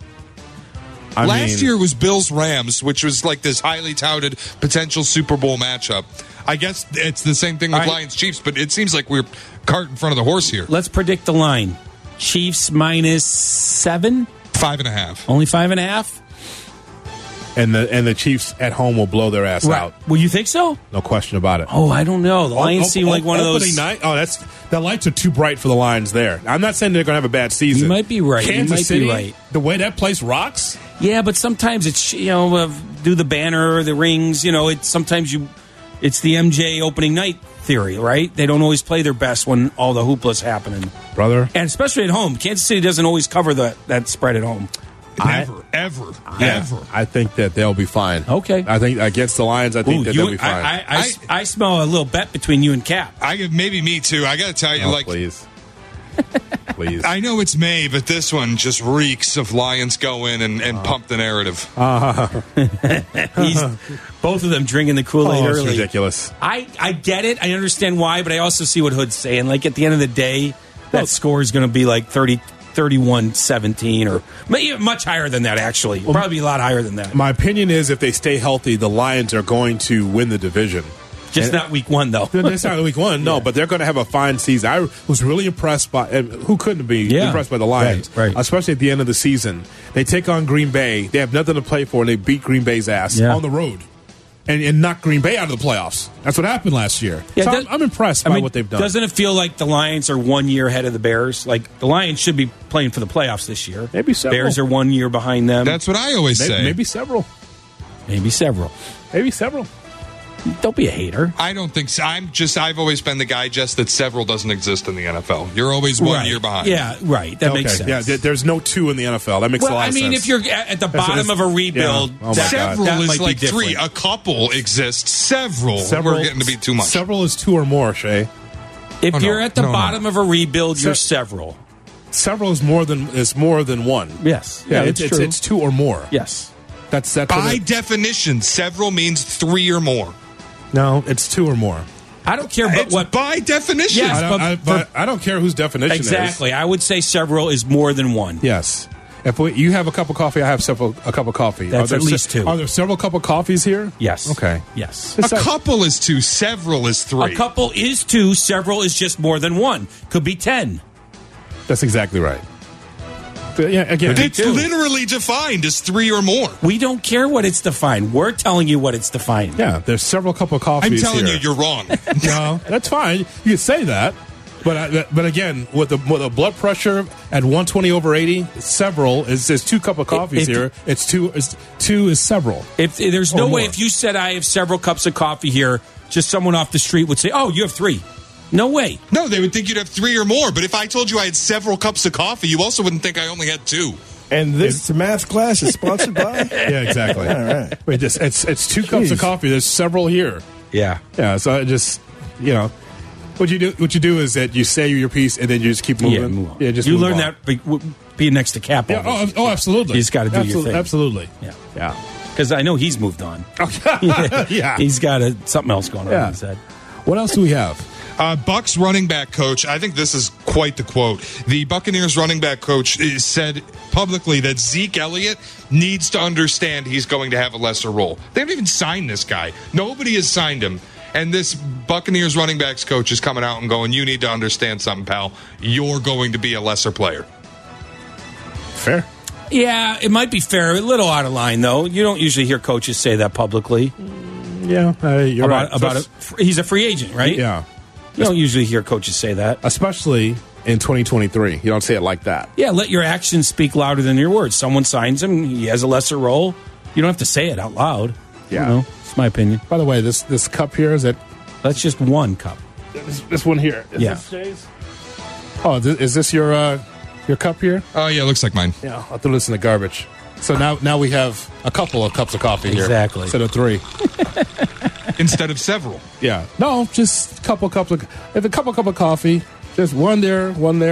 Speaker 6: I
Speaker 2: Last
Speaker 6: mean,
Speaker 2: year was Bills-Rams, which was, like, this highly touted potential Super Bowl matchup. I guess it's the same thing with
Speaker 5: right.
Speaker 2: Lions-Chiefs, but it seems like we're cart in front of the horse here.
Speaker 5: Let's predict the line. Chiefs minus seven?
Speaker 2: Five and a half.
Speaker 5: Only five and a half?
Speaker 6: and the and the Chiefs at home will blow their ass
Speaker 5: right.
Speaker 6: out.
Speaker 5: Well, you think so?
Speaker 6: No question about it.
Speaker 5: Oh, I don't know. The Lions
Speaker 6: o-
Speaker 5: seem
Speaker 6: o-
Speaker 5: like one of
Speaker 6: opening
Speaker 5: those.
Speaker 6: Night? Oh, that's the lights are too bright for the Lions there. I'm not saying they're going to have a bad season.
Speaker 5: You might be right.
Speaker 6: Kansas
Speaker 5: you might
Speaker 6: City,
Speaker 5: be right.
Speaker 6: The way that place rocks.
Speaker 5: Yeah, but sometimes it's, you know, uh, do the banner, the rings. You know, it's sometimes you. It's the M J opening night theory, right? They don't always play their best when all the hoopla's happening,
Speaker 6: brother.
Speaker 5: And especially at home, Kansas City doesn't always cover the, that spread at home.
Speaker 2: Never, I, ever,
Speaker 6: yeah,
Speaker 2: ever.
Speaker 6: I think that they'll be fine.
Speaker 5: Okay.
Speaker 6: I think against the Lions, I think
Speaker 5: Ooh,
Speaker 6: that
Speaker 5: you,
Speaker 6: they'll be fine.
Speaker 5: I, I, I, I smell a little bet between you and Cap.
Speaker 2: I maybe me too. I got to tell you,
Speaker 6: oh,
Speaker 2: like,
Speaker 6: please, please.
Speaker 2: I know it's May, but this one just reeks of Lions go in and, and uh, pump the narrative.
Speaker 6: Uh,
Speaker 5: He's both of them drinking the Kool-Aid
Speaker 6: oh,
Speaker 5: early.
Speaker 6: It's ridiculous.
Speaker 5: I, I get it. I understand why, but I also see what Hood's saying. Like at the end of the day, that well, score is going to be like thirty. thirty-one seventeen or much higher than that, actually. Well, probably a lot higher than that.
Speaker 6: My opinion is if they stay healthy, the Lions are going to win the division.
Speaker 5: Just and, not week one, though.
Speaker 6: It's not week one, no, yeah. But they're going to have a fine season. I was really impressed by, and who couldn't be yeah. impressed by the Lions,
Speaker 5: right, right.
Speaker 6: especially at the end of the season. They take on Green Bay. They have nothing to play for, and they beat Green Bay's ass yeah. on the road. And, and knock Green Bay out of the playoffs. That's what happened last year. Yeah, so does, I'm, I'm impressed I by
Speaker 5: mean,
Speaker 6: what they've done.
Speaker 5: Doesn't it feel like the Lions are one year ahead of the Bears? Like, the Lions should be playing for the playoffs this year.
Speaker 6: Maybe several.
Speaker 5: Bears are one year behind them.
Speaker 2: That's what I always
Speaker 6: maybe,
Speaker 2: say.
Speaker 6: Maybe several.
Speaker 5: Maybe several.
Speaker 6: Maybe several.
Speaker 5: Don't be a hater.
Speaker 2: I don't think so. I'm just, I've always been the guy, just that several doesn't exist in the N F L. You're always one
Speaker 5: right.
Speaker 2: year behind.
Speaker 5: Yeah, right. That
Speaker 6: okay.
Speaker 5: makes sense.
Speaker 6: Yeah, there's no two in the N F L. That makes
Speaker 5: well,
Speaker 6: a lot
Speaker 5: I
Speaker 6: of
Speaker 5: mean,
Speaker 6: sense.
Speaker 5: if you're at the bottom of a rebuild,
Speaker 6: yeah. oh
Speaker 5: that,
Speaker 2: several
Speaker 5: that
Speaker 2: is
Speaker 5: might
Speaker 2: like
Speaker 5: be
Speaker 2: three. A couple exists. Several, several. We're getting to be too much.
Speaker 6: Several is two or more, Shay.
Speaker 5: If
Speaker 2: oh,
Speaker 5: you're
Speaker 2: no.
Speaker 5: at the
Speaker 2: no,
Speaker 5: bottom
Speaker 2: no.
Speaker 5: of a rebuild,
Speaker 6: Se-
Speaker 5: you're several.
Speaker 6: Several is more than is more than one.
Speaker 5: Yes.
Speaker 6: Yeah,
Speaker 5: yeah
Speaker 6: it's,
Speaker 5: it's,
Speaker 6: it's
Speaker 5: true.
Speaker 6: it's two or more.
Speaker 5: Yes.
Speaker 6: That's that.
Speaker 2: By definition, several means three or more.
Speaker 6: No, it's two or more.
Speaker 5: I don't care, but
Speaker 2: it's
Speaker 5: what
Speaker 2: by definition.
Speaker 5: Yes,
Speaker 6: I don't,
Speaker 5: but,
Speaker 6: I, but I don't care whose definition
Speaker 5: exactly.
Speaker 6: is.
Speaker 5: I would say several is more than one.
Speaker 6: Yes. If we, you have a cup of coffee, I have several a cup of coffee.
Speaker 5: That's
Speaker 6: are
Speaker 5: at
Speaker 6: there,
Speaker 5: least two.
Speaker 6: Are there several cup of coffees here?
Speaker 5: Yes.
Speaker 6: Okay.
Speaker 5: Yes.
Speaker 2: A couple is two. Several is three.
Speaker 5: A couple is two. Several is just more than one. Could be ten.
Speaker 6: That's exactly right. But yeah, again,
Speaker 2: it's literally defined as three or more.
Speaker 5: We don't care what it's defined. We're telling you what it's defined.
Speaker 6: Yeah, there's several cup of coffees.
Speaker 2: I'm telling
Speaker 6: here.
Speaker 2: you, you're wrong.
Speaker 6: No, that's fine. You can say that, but I, but again, with the with the blood pressure at one twenty over eighty, several is there's two cup of coffees
Speaker 5: if,
Speaker 6: here. It's two. Is two is several.
Speaker 5: If there's no
Speaker 6: more.
Speaker 5: way, if you said I have several cups of coffee here, just someone off the street would say, "Oh, you have three." No way.
Speaker 2: No, they would think you'd have three or more. But if I told you I had several cups of coffee, you also wouldn't think I only had two.
Speaker 9: And this math class is sponsored by?
Speaker 6: Yeah, exactly.
Speaker 9: All right.
Speaker 6: Wait, just, it's it's two
Speaker 9: Jeez.
Speaker 6: cups of coffee. There's several here.
Speaker 5: Yeah.
Speaker 6: Yeah, so I just, you know, what you do what you do is that you say your piece and then you just keep moving.
Speaker 5: Yeah, move on.
Speaker 6: Yeah, just
Speaker 5: you
Speaker 6: move
Speaker 5: learn
Speaker 6: on.
Speaker 5: that be, being next to Cap.
Speaker 6: Yeah, oh, oh, absolutely.
Speaker 5: You just got to do
Speaker 6: absolutely,
Speaker 5: your thing.
Speaker 6: Absolutely.
Speaker 5: Yeah.
Speaker 6: Yeah.
Speaker 5: Because I know he's moved on.
Speaker 6: yeah. yeah.
Speaker 5: He's got a, something else going on
Speaker 6: yeah.
Speaker 5: in his head.
Speaker 6: What else do we have?
Speaker 2: Uh, Bucs running back coach, I think this is quite the quote. The Buccaneers running back coach said publicly that Zeke Elliott needs to understand he's going to have a lesser role. They haven't even signed this guy. Nobody has signed him. And this Buccaneers running backs coach is coming out and going, you need to understand something, pal. You're going to be a lesser player.
Speaker 6: Fair.
Speaker 5: Yeah, it might be fair. A little out of line, though. You don't usually hear coaches say that publicly.
Speaker 6: Yeah, uh, you're
Speaker 5: about,
Speaker 6: right.
Speaker 5: About a, he's a free agent, right?
Speaker 6: Yeah.
Speaker 5: You don't usually hear coaches say that.
Speaker 6: Especially in twenty twenty-three. You don't say it like that.
Speaker 5: Yeah, let your actions speak louder than your words. Someone signs him, he has a lesser role. You don't have to say it out loud.
Speaker 6: Yeah.
Speaker 5: You know, it's my opinion.
Speaker 6: By the way, this this cup here, is it?
Speaker 5: That's just one cup.
Speaker 6: This, this one here. Is
Speaker 5: yeah.
Speaker 6: This Jay's? Oh, th- is this your uh, your cup here?
Speaker 2: Oh, yeah, it looks like mine.
Speaker 6: Yeah, I'll throw this in the garbage. So now now we have a couple of cups of coffee here.
Speaker 5: Exactly.
Speaker 6: Instead of three.
Speaker 2: Instead of several.
Speaker 6: Yeah. No, just a couple cups of, if a couple cup of coffee, just one there, one there.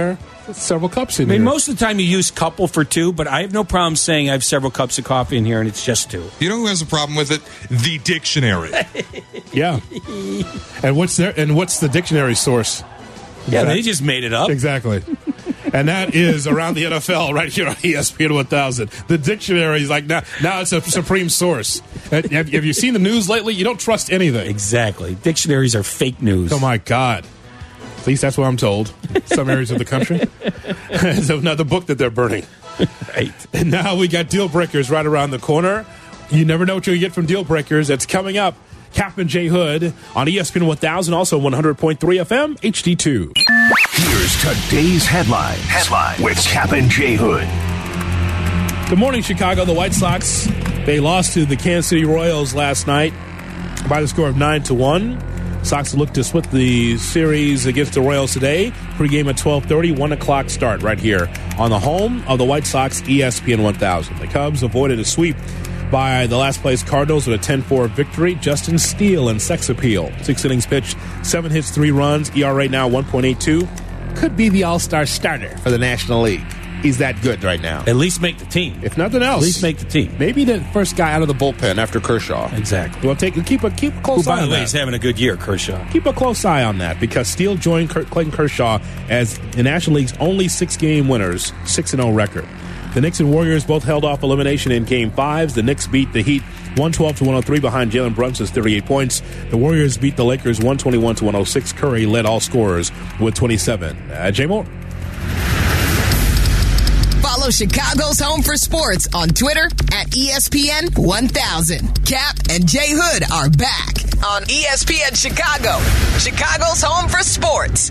Speaker 6: several cups in
Speaker 5: I mean,
Speaker 6: here.
Speaker 5: most of the time you use couple for two, but I have no problem saying I have several cups of coffee in here and it's just two.
Speaker 2: You know who has a problem with it? The dictionary.
Speaker 6: Yeah. And what's there? And what's the dictionary source?
Speaker 5: Yeah, they just made it up.
Speaker 6: Exactly. And that is Around the N F L right here on E S P N one thousand. The dictionary is like now, now it's a supreme source. Have, have you seen the news lately? You don't trust anything.
Speaker 5: Exactly. Dictionaries are fake news.
Speaker 6: Oh, my God. At least that's what I'm told. Some areas of the country. It's another book that they're burning.
Speaker 5: Right.
Speaker 6: And now we got Deal Breakers right around the corner. You never know what you'll get from Deal Breakers. It's coming up. Cap and J Hood on E S P N one thousand, also one hundred point three F M, H D two.
Speaker 1: Here's today's headlines. Headline with Cap and J Hood.
Speaker 6: Good morning, Chicago. The White Sox, they lost to the Kansas City Royals last night by the score of nine to one. Sox look to split the series against the Royals today. Pre-game at twelve thirty, one o'clock start right here on the home of the White Sox, E S P N one thousand. The Cubs avoided a sweep by the last-place Cardinals with a ten four victory. Justin Steele and sex appeal. Six innings pitched, seven hits, three runs. E R A now one point eight two. Could be the all-star starter for the National League. He's that good right now.
Speaker 5: At least make the team.
Speaker 6: If nothing else.
Speaker 5: At least make the team.
Speaker 6: Maybe the first guy out of the bullpen after Kershaw.
Speaker 5: Exactly.
Speaker 6: Well, take keep a keep a close
Speaker 5: Who,
Speaker 6: eye
Speaker 5: by
Speaker 6: on
Speaker 5: the way,
Speaker 6: that.
Speaker 5: he's having a good year, Kershaw.
Speaker 6: Keep a close eye on that because Steele joined Clayton Kershaw as the National League's only six-game winners, six and oh record. The Knicks and Warriors both held off elimination in Game Fives. The Knicks beat the Heat one twelve to one oh three behind Jalen Brunson's thirty-eight points. The Warriors beat the Lakers one twenty-one to one oh six. Curry led all scorers with twenty-seven. Uh, Jay Moore.
Speaker 10: Follow Chicago's Home for Sports on Twitter at E S P N one thousand. Cap and J Hood are back on E S P N Chicago, Chicago's Home for Sports.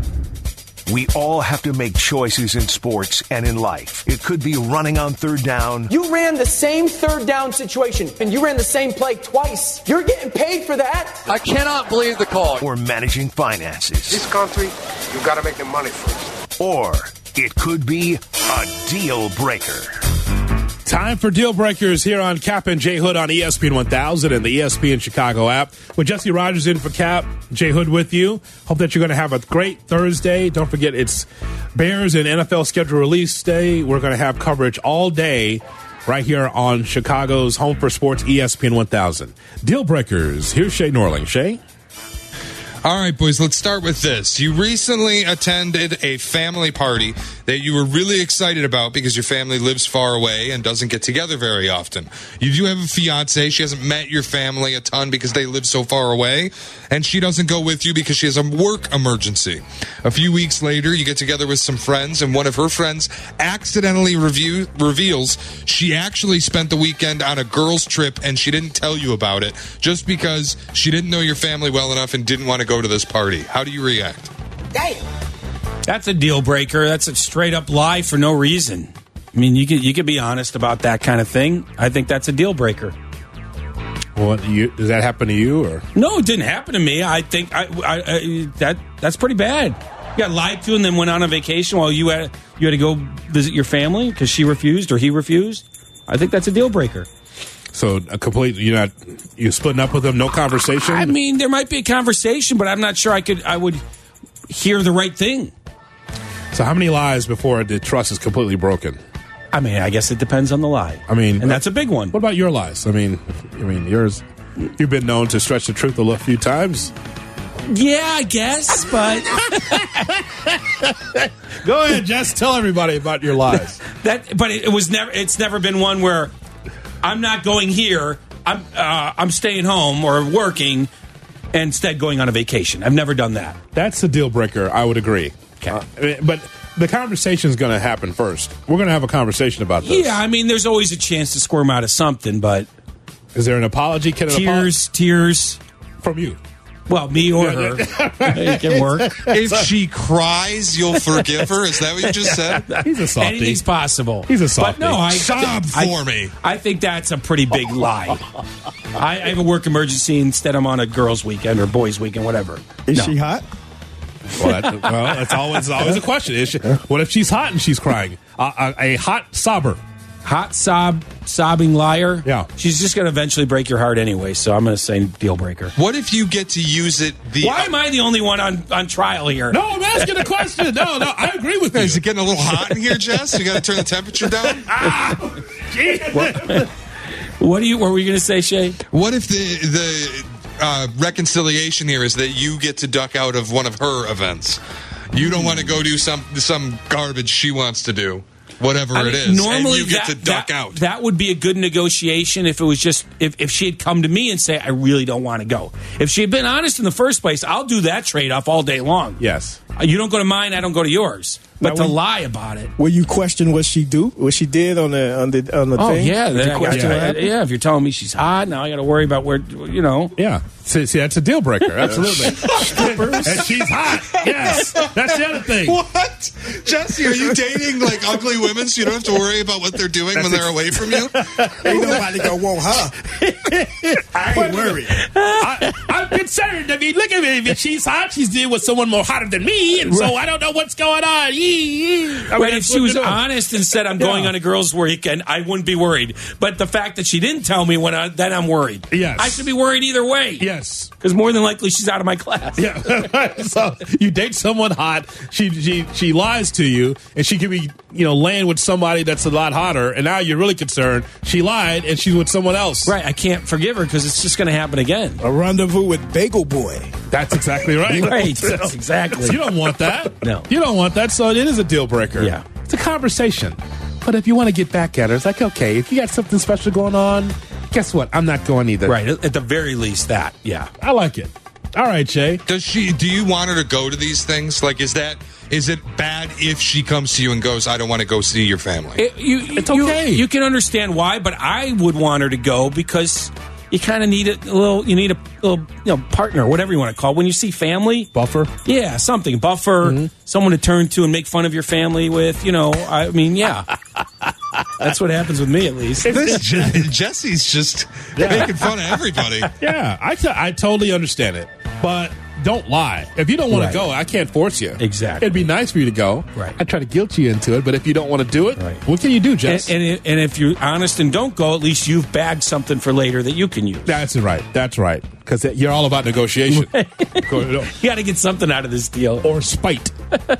Speaker 1: We all have to make choices in sports and in life. It could be running on third down.
Speaker 16: You ran the same third down situation, and you ran the same play twice. You're getting paid for that.
Speaker 14: I cannot believe the call.
Speaker 1: Or managing finances.
Speaker 3: This country, you got to make the money first.
Speaker 1: Or it could be a deal breaker.
Speaker 6: Time for Deal Breakers here on Cap and J Hood on E S P N one thousand and the E S P N Chicago app. With Jesse Rogers in for Cap, J Hood with you. Hope that you're going to have a great Thursday. Don't forget it's Bears and N F L schedule release day. We're going to have coverage all day right here on Chicago's Home for Sports, E S P N one thousand. Deal Breakers. Here's Shay Norling. Shay?
Speaker 2: All right, boys, let's start with this. You recently attended a family party that you were really excited about because your family lives far away and doesn't get together very often. You do have a fiance. She hasn't met your family a ton because they live so far away, and she doesn't go with you because she has a work emergency. A few weeks later, you get together with some friends, and one of her friends accidentally review, reveals she actually spent the weekend on a girls' trip, and she didn't tell you about it just because she didn't know your family well enough and didn't want to go to this party. How do you react?
Speaker 10: Damn.
Speaker 5: That's a deal breaker. That's a straight up lie for no reason. I mean, you could you could be honest about that kind of thing. I think that's a deal breaker.
Speaker 6: What you, does that happen to you or
Speaker 5: no? It didn't happen to me. I think I, I, I that that's pretty bad. You got lied to and then went on a vacation while you had you had to go visit your family because she refused or he refused. I think that's a deal breaker.
Speaker 6: So a complete, you're not, you splitting up with them, no conversation?
Speaker 5: I mean, there might be a conversation, but I'm not sure I could, I would hear the right thing.
Speaker 6: So how many lies before the trust is completely broken?
Speaker 5: I mean, I guess it depends on the lie.
Speaker 6: I mean,
Speaker 5: and that's a big one.
Speaker 6: What about your lies? I mean, I mean, yours, you've been known to stretch the truth a few times.
Speaker 5: Yeah, I guess, but
Speaker 6: go ahead, just tell everybody about your lies.
Speaker 5: that, but it, it was never, it's never been one where I'm not going here. I'm uh, I'm staying home or working, and instead going on a vacation. I've never done that.
Speaker 6: That's a deal breaker. I would agree.
Speaker 5: Okay,
Speaker 6: uh, but the conversation is going to happen first. We're going to have a conversation about this.
Speaker 5: Yeah, I mean, there's always a chance to squirm out of something, but
Speaker 6: is there an apology? Can an
Speaker 5: tears,
Speaker 6: apolo-
Speaker 5: tears
Speaker 6: from you?
Speaker 5: Well, me or her. It can work.
Speaker 2: If she cries, you'll forgive her? Is that what you just said?
Speaker 6: He's a softie.
Speaker 5: Anything's possible.
Speaker 6: He's a softie.
Speaker 5: But no, I,
Speaker 2: Sob for
Speaker 5: I,
Speaker 2: me.
Speaker 5: I think that's a pretty big lie. I, I have a work emergency. Instead, I'm on a girls' weekend or boys' weekend, whatever.
Speaker 9: Is
Speaker 5: no.
Speaker 9: she hot?
Speaker 6: Well, that, well, that's always always a question. Is she, what if she's hot and she's crying? Uh, a, a hot sobber.
Speaker 5: hot sob, sobbing liar.
Speaker 6: Yeah.
Speaker 5: She's just going to eventually break your heart anyway, so I'm going to say deal breaker.
Speaker 2: What if you get to use it? The
Speaker 5: Why am I the only one on, on trial here?
Speaker 6: No, I'm asking a question. No, no, I agree with you.
Speaker 2: Is it getting a little hot in here, Jess? You got to turn the temperature down?
Speaker 6: Ah, geez.
Speaker 5: What, what, do you, what were you going to say, Shay?
Speaker 2: What if the the uh, reconciliation here is that you get to duck out of one of her events? You don't want to go do some some garbage she wants to do. Whatever
Speaker 5: I mean,
Speaker 2: it is,
Speaker 5: normally
Speaker 2: and you get
Speaker 5: that,
Speaker 2: to duck
Speaker 5: that,
Speaker 2: out.
Speaker 5: That would be a good negotiation if it was just if, if she had come to me and say, I really don't want to go. If she had been honest in the first place, I'll do that trade-off all day long.
Speaker 6: Yes.
Speaker 5: You don't go to mine, I don't go to yours. But
Speaker 9: now,
Speaker 5: to
Speaker 9: we,
Speaker 5: lie about it.
Speaker 9: Will you question what she do? What she did on the on the on the
Speaker 5: oh,
Speaker 9: thing?
Speaker 5: yeah, then I got,
Speaker 9: yeah.
Speaker 5: yeah. Yeah, if you're telling me she's hot, now I got to worry about where, you know.
Speaker 6: Yeah. See, see that's a deal breaker. Absolutely. And she's hot. Yes. That's the other thing.
Speaker 2: What? Jesse, are you dating like ugly women so you don't have to worry about what they're doing
Speaker 6: that's
Speaker 2: when they're away from you?
Speaker 9: Ain't nobody gonna want her. I ain't worried.
Speaker 6: I, I'm concerned. I mean, look at me. If she's hot, she's dealing with someone more hotter than me, and so I don't know what's going on. Yee, yee. I mean,
Speaker 5: right, if she was honest and said, I'm going
Speaker 6: yeah.
Speaker 5: on a girls' weekend, I wouldn't be worried. But the fact that she didn't tell me, when I, then I'm worried.
Speaker 6: Yes.
Speaker 5: I should be worried either way.
Speaker 6: Yes.
Speaker 5: Because more than likely she's out of my class.
Speaker 6: Yeah. So you date someone hot, she she she lies to you, and she could be, you know, laying with somebody that's a lot hotter, and now you're really concerned. She lied, and she's with someone else.
Speaker 5: Right, I can't forgive her because it's just going to happen again.
Speaker 9: A rendezvous with Bagel Boy.
Speaker 6: That's exactly right.
Speaker 5: Right, that's exactly.
Speaker 6: You don't want that.
Speaker 5: No.
Speaker 6: You don't want that, so it is a deal breaker.
Speaker 5: Yeah.
Speaker 6: It's a conversation. But if you want to get back at her, it's like, okay, if you got something special going on, guess what? I'm not going either.
Speaker 5: Right, at the very least that, yeah.
Speaker 6: I like it. All right, Jay.
Speaker 2: Does she? Do you want her to go to these things? Like, is that is it bad if she comes to you and goes, I don't want to go see your family?
Speaker 5: It, you,
Speaker 6: it's
Speaker 5: you,
Speaker 6: okay.
Speaker 5: You can understand why, but I would want her to go because you kind of need a little, you need a little, you know, partner, whatever you want to call it. When you see family.
Speaker 6: Buffer.
Speaker 5: Yeah, something. Buffer, mm-hmm. Someone to turn to and make fun of your family with, you know, I mean, yeah. That's what happens with me, at least.
Speaker 2: This Je- Jesse's just yeah. making fun of everybody.
Speaker 6: Yeah, I, t- I totally understand it. But don't lie. If you don't want right. to go, I can't force you.
Speaker 5: Exactly.
Speaker 6: It'd be nice for you to go.
Speaker 5: Right.
Speaker 6: I try to guilt you into it, but if you don't want to do it,
Speaker 5: right.
Speaker 6: what can you do, Jess?
Speaker 5: And, and, and if you're honest and don't go, at least you've bagged something for later that you can use.
Speaker 6: That's right. That's right. Because you're all about negotiation.
Speaker 5: You got to get something out of this deal.
Speaker 6: Or spite.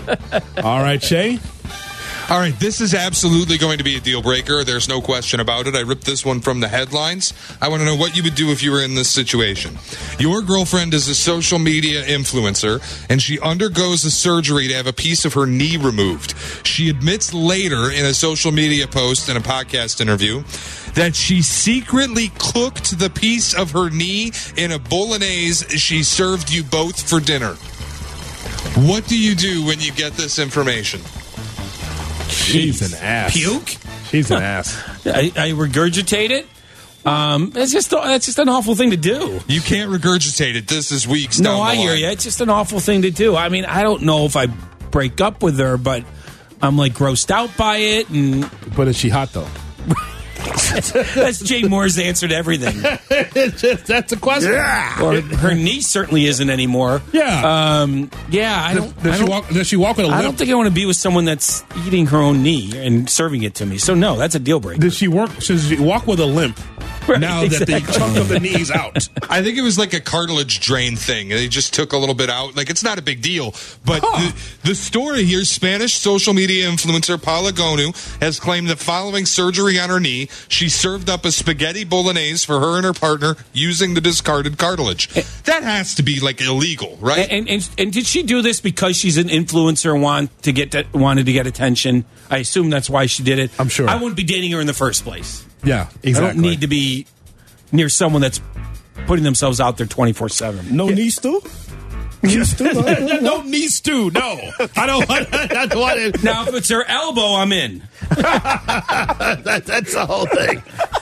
Speaker 6: All right, Shay.
Speaker 2: All right, this is absolutely going to be a deal breaker. There's no question about it. I ripped this one from the headlines. I want to know what you would do if you were in this situation. Your girlfriend is a social media influencer, and she undergoes a surgery to have a piece of her knee removed. She admits later in a social media post and a podcast interview that she secretly cooked the piece of her knee in a bolognese she served you both for dinner. What do you do when you get this information?
Speaker 6: She's an ass.
Speaker 5: Puke?
Speaker 6: She's an ass.
Speaker 5: I, I regurgitate it. Um, it's just that's just an awful thing to do.
Speaker 2: You can't regurgitate it. This is weeks.
Speaker 5: No,
Speaker 2: down the
Speaker 5: I hear
Speaker 2: line.
Speaker 5: you. It's just an awful thing to do. I mean, I don't know if I break up with her, but I'm like grossed out by it. And
Speaker 6: but is she hot though?
Speaker 5: That's Jay Moore's answer to everything.
Speaker 6: just, that's a question.
Speaker 5: Yeah. Or her niece certainly isn't anymore.
Speaker 6: Yeah.
Speaker 5: Um, yeah. I don't.
Speaker 6: Does, does
Speaker 5: I
Speaker 6: she
Speaker 5: don't,
Speaker 6: walk? Does she walk with a limp?
Speaker 5: I don't think I want to be with someone that's eating her own knee and serving it to me. So no, that's a deal breaker.
Speaker 6: Does she work? Does she walk with a limp? Right, now exactly. that the chunk of the knee's out.
Speaker 2: I think it was like a cartilage drain thing. They just took a little bit out. Like, it's not a big deal. But huh. the, the story here, Spanish social media influencer Paula Gonu has claimed that following surgery on her knee, she served up a spaghetti bolognese for her and her partner using the discarded cartilage. And, that has to be, like, illegal, right?
Speaker 5: And, and, and did she do this because she's an influencer and want to get to, wanted to get attention? I assume that's why she did it.
Speaker 6: I'm sure.
Speaker 5: I wouldn't be dating her in the first place.
Speaker 6: Yeah, exactly.
Speaker 5: I don't need to be near someone that's putting themselves out there twenty-four seven.
Speaker 9: No
Speaker 5: yeah.
Speaker 9: knee stew? Knee stew?
Speaker 6: No knee stew, no. I don't want, I don't want it.
Speaker 5: Now, if it's her elbow, I'm in.
Speaker 6: that, that's the whole thing.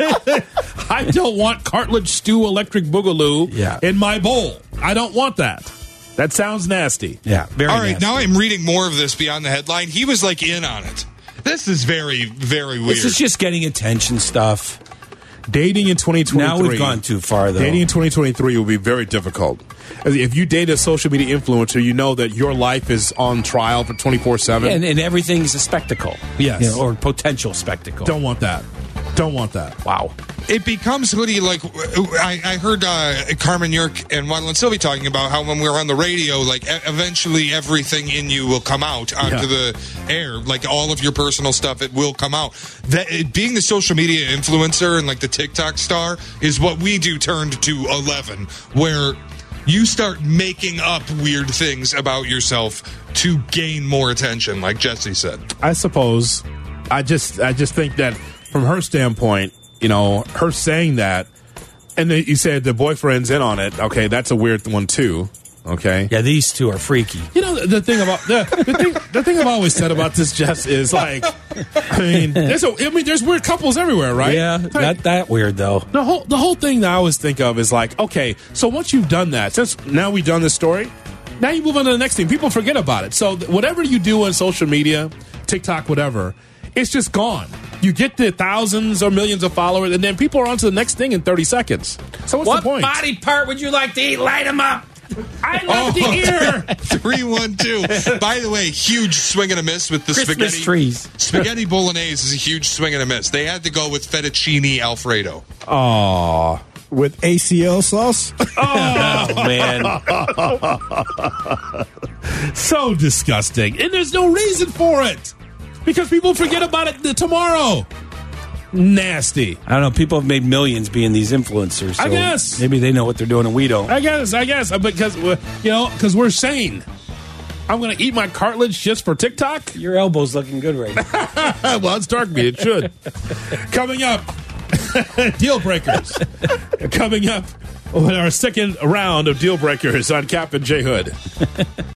Speaker 6: I don't want cartilage stew electric boogaloo
Speaker 5: yeah.
Speaker 6: in my bowl. I don't want that. That sounds nasty.
Speaker 5: Yeah, very
Speaker 2: All right,
Speaker 5: nasty.
Speaker 2: now I'm reading more of this beyond the headline. He was, like, in on it. This is very, very weird.
Speaker 5: This is just getting attention stuff.
Speaker 6: Dating in twenty twenty-three.
Speaker 5: Now we've gone too far, though.
Speaker 6: Dating in twenty twenty-three will be very difficult. if you date a social media influencer, you know that your life is on trial for twenty-four seven.
Speaker 5: And, and everything's a spectacle.
Speaker 6: Yes.
Speaker 5: You know, or potential spectacle.
Speaker 6: Don't want that. Don't want that.
Speaker 5: Wow.
Speaker 2: It becomes, Hoodie, like, I, I heard uh, Carmen Yerk and Waddle Sylvie talking about how when we were on the radio, like, eventually everything in you will come out onto yeah. the air. Like, all of your personal stuff, it will come out. That it, being the social media influencer and, like, the TikTok star is what we do turned to eleven, where you start making up weird things about yourself to gain more attention, like Jesse said.
Speaker 6: I suppose. I just, I just think that from her standpoint, you know, her saying that, and then you said the boyfriend's in on it. Okay, that's a weird one too. Okay,
Speaker 5: yeah, these two are freaky.
Speaker 6: You know, the, the thing about the, the thing, the thing I've always said about this, Jess, is like, I mean, there's a, I mean, there's weird couples everywhere, right?
Speaker 5: Yeah,
Speaker 6: like,
Speaker 5: not that weird though.
Speaker 6: The whole, the whole thing that I always think of is like, okay, so once you've done that, since now we've done this story, now you move on to the next thing. People forget about it. So th- whatever you do on social media, TikTok, whatever, it's just gone. You get the thousands or millions of followers, and then people are on to the next thing in thirty seconds. So what's
Speaker 5: what
Speaker 6: the point?
Speaker 5: What body part would you like to eat? Light them up.
Speaker 6: I love oh, to hear.
Speaker 2: three one two. By the way, huge swing and a miss with the
Speaker 5: Christmas
Speaker 2: spaghetti.
Speaker 5: trees.
Speaker 2: Spaghetti bolognese is a huge swing and a miss. They had to go with fettuccine Alfredo.
Speaker 6: Oh.
Speaker 9: With A C L sauce?
Speaker 5: Oh, man.
Speaker 6: So disgusting. And there's no reason for it. Because people forget about it tomorrow. Nasty.
Speaker 5: I don't know. People have made millions being these influencers. So
Speaker 6: I guess.
Speaker 5: Maybe they know what they're doing and we don't.
Speaker 6: I guess. I guess. Because, you know, because we're sane. I'm going to eat my cartilage just for TikTok?
Speaker 5: Your elbow's looking good right now.
Speaker 6: Well, it's dark meat. It should. Coming up, deal breakers. Coming up with our second round of deal breakers on Cap and J Hood.